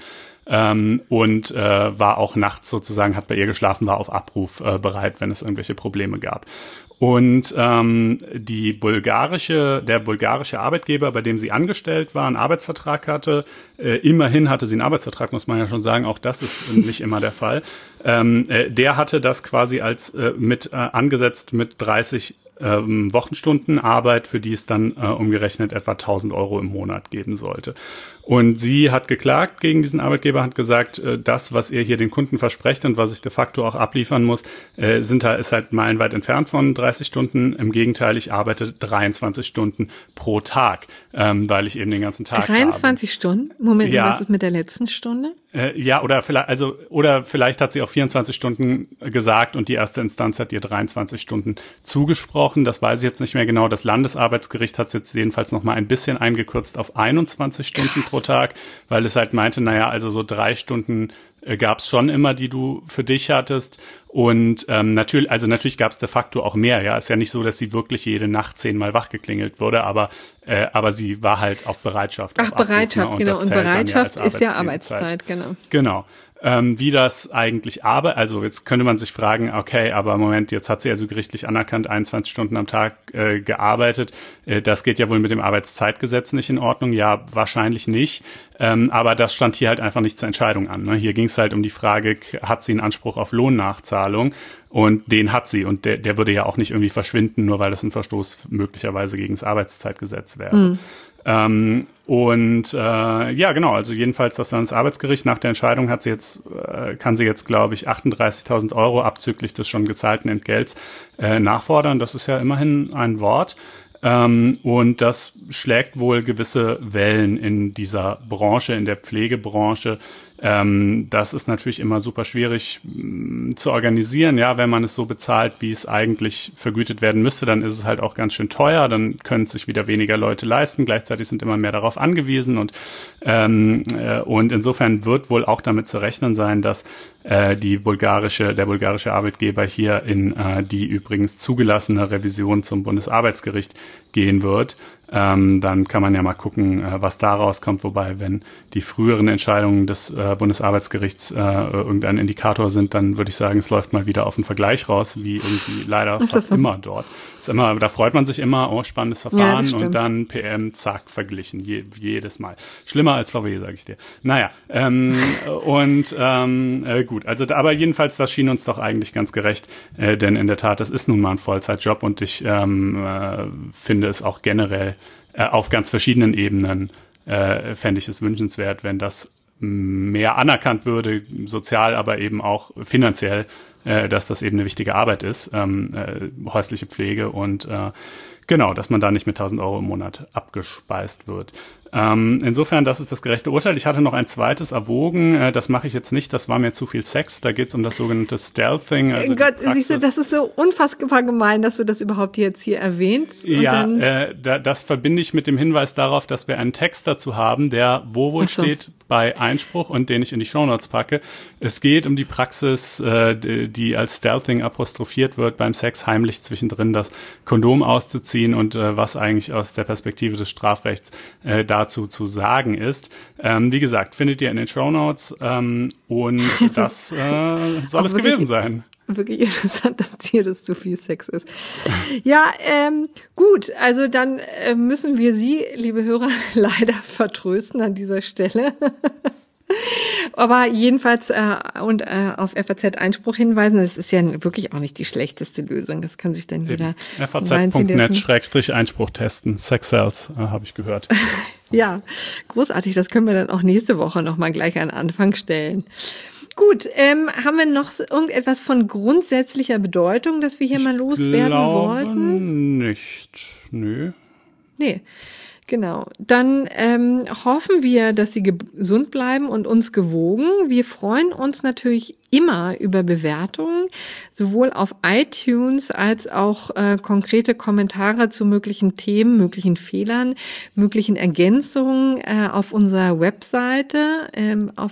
war auch nachts sozusagen, hat bei ihr geschlafen, war auf Abruf bereit, wenn es irgendwelche Probleme gab. Und der bulgarische Arbeitgeber, bei dem sie angestellt war, einen Arbeitsvertrag hatte, immerhin hatte sie einen Arbeitsvertrag, muss man ja schon sagen, auch das ist nicht immer der Fall, der hatte das quasi als angesetzt mit 30 Wochenstunden Arbeit, für die es dann umgerechnet etwa 1.000 Euro im Monat geben sollte. Und sie hat geklagt gegen diesen Arbeitgeber, hat gesagt, das, was ihr hier den Kunden versprecht und was ich de facto auch abliefern muss, ist halt meilenweit entfernt von 30 Stunden. Im Gegenteil, ich arbeite 23 Stunden pro Tag, weil ich eben den ganzen Tag 23 Stunden? Moment, ja. Was ist mit der letzten Stunde? Oder vielleicht hat sie auch 24 Stunden gesagt und die erste Instanz hat ihr 23 Stunden zugesprochen. Das weiß ich jetzt nicht mehr genau. Das Landesarbeitsgericht hat es jetzt jedenfalls noch mal ein bisschen eingekürzt auf 21 Stunden pro Tag, weil es halt meinte, also so 3 Stunden gab es schon immer, die du für dich hattest. Und natürlich gab es de facto auch mehr. Ja, ist ja nicht so, dass sie wirklich jede Nacht 10-mal wach geklingelt wurde, aber sie war halt auf Bereitschaft. Ach, Bereitschaft, genau. Und Bereitschaft ist ja Arbeitszeit, genau. Genau. Wie das eigentlich also jetzt könnte man sich fragen, okay, aber Moment, jetzt hat sie also gerichtlich anerkannt 21 Stunden am Tag gearbeitet. Das geht ja wohl mit dem Arbeitszeitgesetz nicht in Ordnung. Ja, wahrscheinlich nicht. Aber das stand hier halt einfach nicht zur Entscheidung an. Ne? Hier ging es halt um die Frage, hat sie einen Anspruch auf Lohnnachzahlung? Und den hat sie. Und der würde ja auch nicht irgendwie verschwinden, nur weil das ein Verstoß möglicherweise gegen das Arbeitszeitgesetz wäre. Genau, also jedenfalls das Landesarbeitsgericht nach der Entscheidung kann sie jetzt, glaube ich, 38.000 Euro abzüglich des schon gezahlten Entgelts nachfordern. Das ist ja immerhin ein Wort. Und das schlägt wohl gewisse Wellen in dieser Branche, in der Pflegebranche. Das ist natürlich immer super schwierig zu organisieren. Ja, wenn man es so bezahlt, wie es eigentlich vergütet werden müsste, dann ist es halt auch ganz schön teuer. Dann können es sich wieder weniger Leute leisten. Gleichzeitig sind immer mehr darauf angewiesen. Und insofern wird wohl auch damit zu rechnen sein, dass der bulgarische Arbeitgeber hier in die übrigens zugelassene Revision zum Bundesarbeitsgericht gehen wird. Dann kann man ja mal gucken, was da rauskommt. Wobei, wenn die früheren Entscheidungen des Bundesarbeitsgerichts irgendein Indikator sind, dann würde ich sagen, es läuft mal wieder auf einen Vergleich raus, wie irgendwie leider fast immer dort. Da freut man sich immer, oh, spannendes Verfahren, ja, und dann PM, zack, verglichen, jedes Mal. Schlimmer als VW, sage ich dir. Naja, gut, aber jedenfalls, das schien uns doch eigentlich ganz gerecht, denn in der Tat, das ist nun mal ein Vollzeitjob und ich finde es auch generell auf ganz verschiedenen Ebenen fände ich es wünschenswert, wenn das mehr anerkannt würde, sozial, aber eben auch finanziell, dass das eben eine wichtige Arbeit ist, häusliche Pflege und Genau, dass man da nicht mit 1.000 € im Monat abgespeist wird. Insofern, das ist das gerechte Urteil. Ich hatte noch ein zweites erwogen. Das mache ich jetzt nicht. Das war mir zu viel Sex. Da geht es um das sogenannte Stealthing. Also Gott, siehst du, das ist so unfassbar gemein, dass du das überhaupt jetzt hier erwähnst. Ja, das verbinde ich mit dem Hinweis darauf, dass wir einen Text dazu haben, der wo wohl steht bei Einspruch und den ich in die Shownotes packe. Es geht um die Praxis, die als Stealthing apostrophiert wird, beim Sex heimlich zwischendrin das Kondom auszuziehen und was eigentlich aus der Perspektive des Strafrechts dazu zu sagen ist. Wie gesagt, findet ihr in den Shownotes und das soll es gewesen sein. Wirklich interessant, dass dir das zu viel Sex ist. Ja, gut, also dann müssen wir Sie, liebe Hörer, leider vertrösten an dieser Stelle. Aber jedenfalls auf FAZ Einspruch hinweisen, das ist ja wirklich auch nicht die schlechteste Lösung. Das kann sich dann jeder FAZ.net/Einspruch testen. Sex Sells, habe ich gehört. Ja, großartig. Das können wir dann auch nächste Woche nochmal gleich an Anfang stellen. Gut, haben wir noch irgendetwas von grundsätzlicher Bedeutung, das wir hier mal loswerden wollten? Nicht, nö. Nee. Genau. Dann hoffen wir, dass Sie gesund bleiben und uns gewogen. Wir freuen uns natürlich immer über Bewertungen, sowohl auf iTunes als auch konkrete Kommentare zu möglichen Themen, möglichen Fehlern, möglichen Ergänzungen auf unserer Webseite auf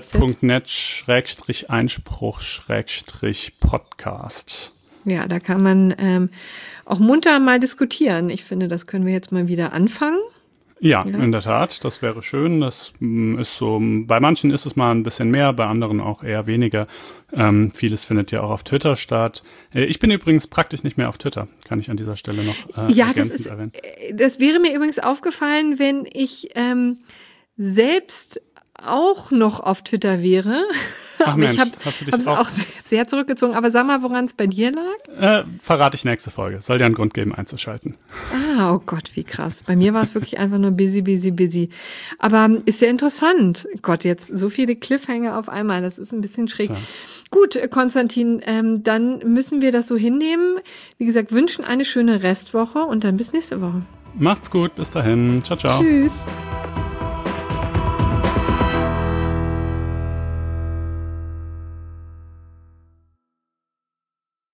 faz.net/Einspruch/Podcast. Ja, da kann man auch munter mal diskutieren. Ich finde, das können wir jetzt mal wieder anfangen. Ja, in der Tat, das wäre schön. Das ist so, bei manchen ist es mal ein bisschen mehr, bei anderen auch eher weniger. Vieles findet ja auch auf Twitter statt. Ich bin übrigens praktisch nicht mehr auf Twitter, kann ich an dieser Stelle noch ergänzend erwähnen. Das wäre mir übrigens aufgefallen, wenn ich selbst auch noch auf Twitter wäre. Ach Mensch, ich habe es auch sehr zurückgezogen. Aber sag mal, woran es bei dir lag? Verrate ich nächste Folge. Soll dir einen Grund geben, einzuschalten. Ah, oh Gott, wie krass. Bei mir war es wirklich einfach nur busy. Aber ist ja interessant. Gott, jetzt so viele Cliffhanger auf einmal. Das ist ein bisschen schräg. Tja. Gut, Konstantin, dann müssen wir das so hinnehmen. Wie gesagt, wünschen eine schöne Restwoche und dann bis nächste Woche. Macht's gut, bis dahin. Ciao, ciao. Tschüss.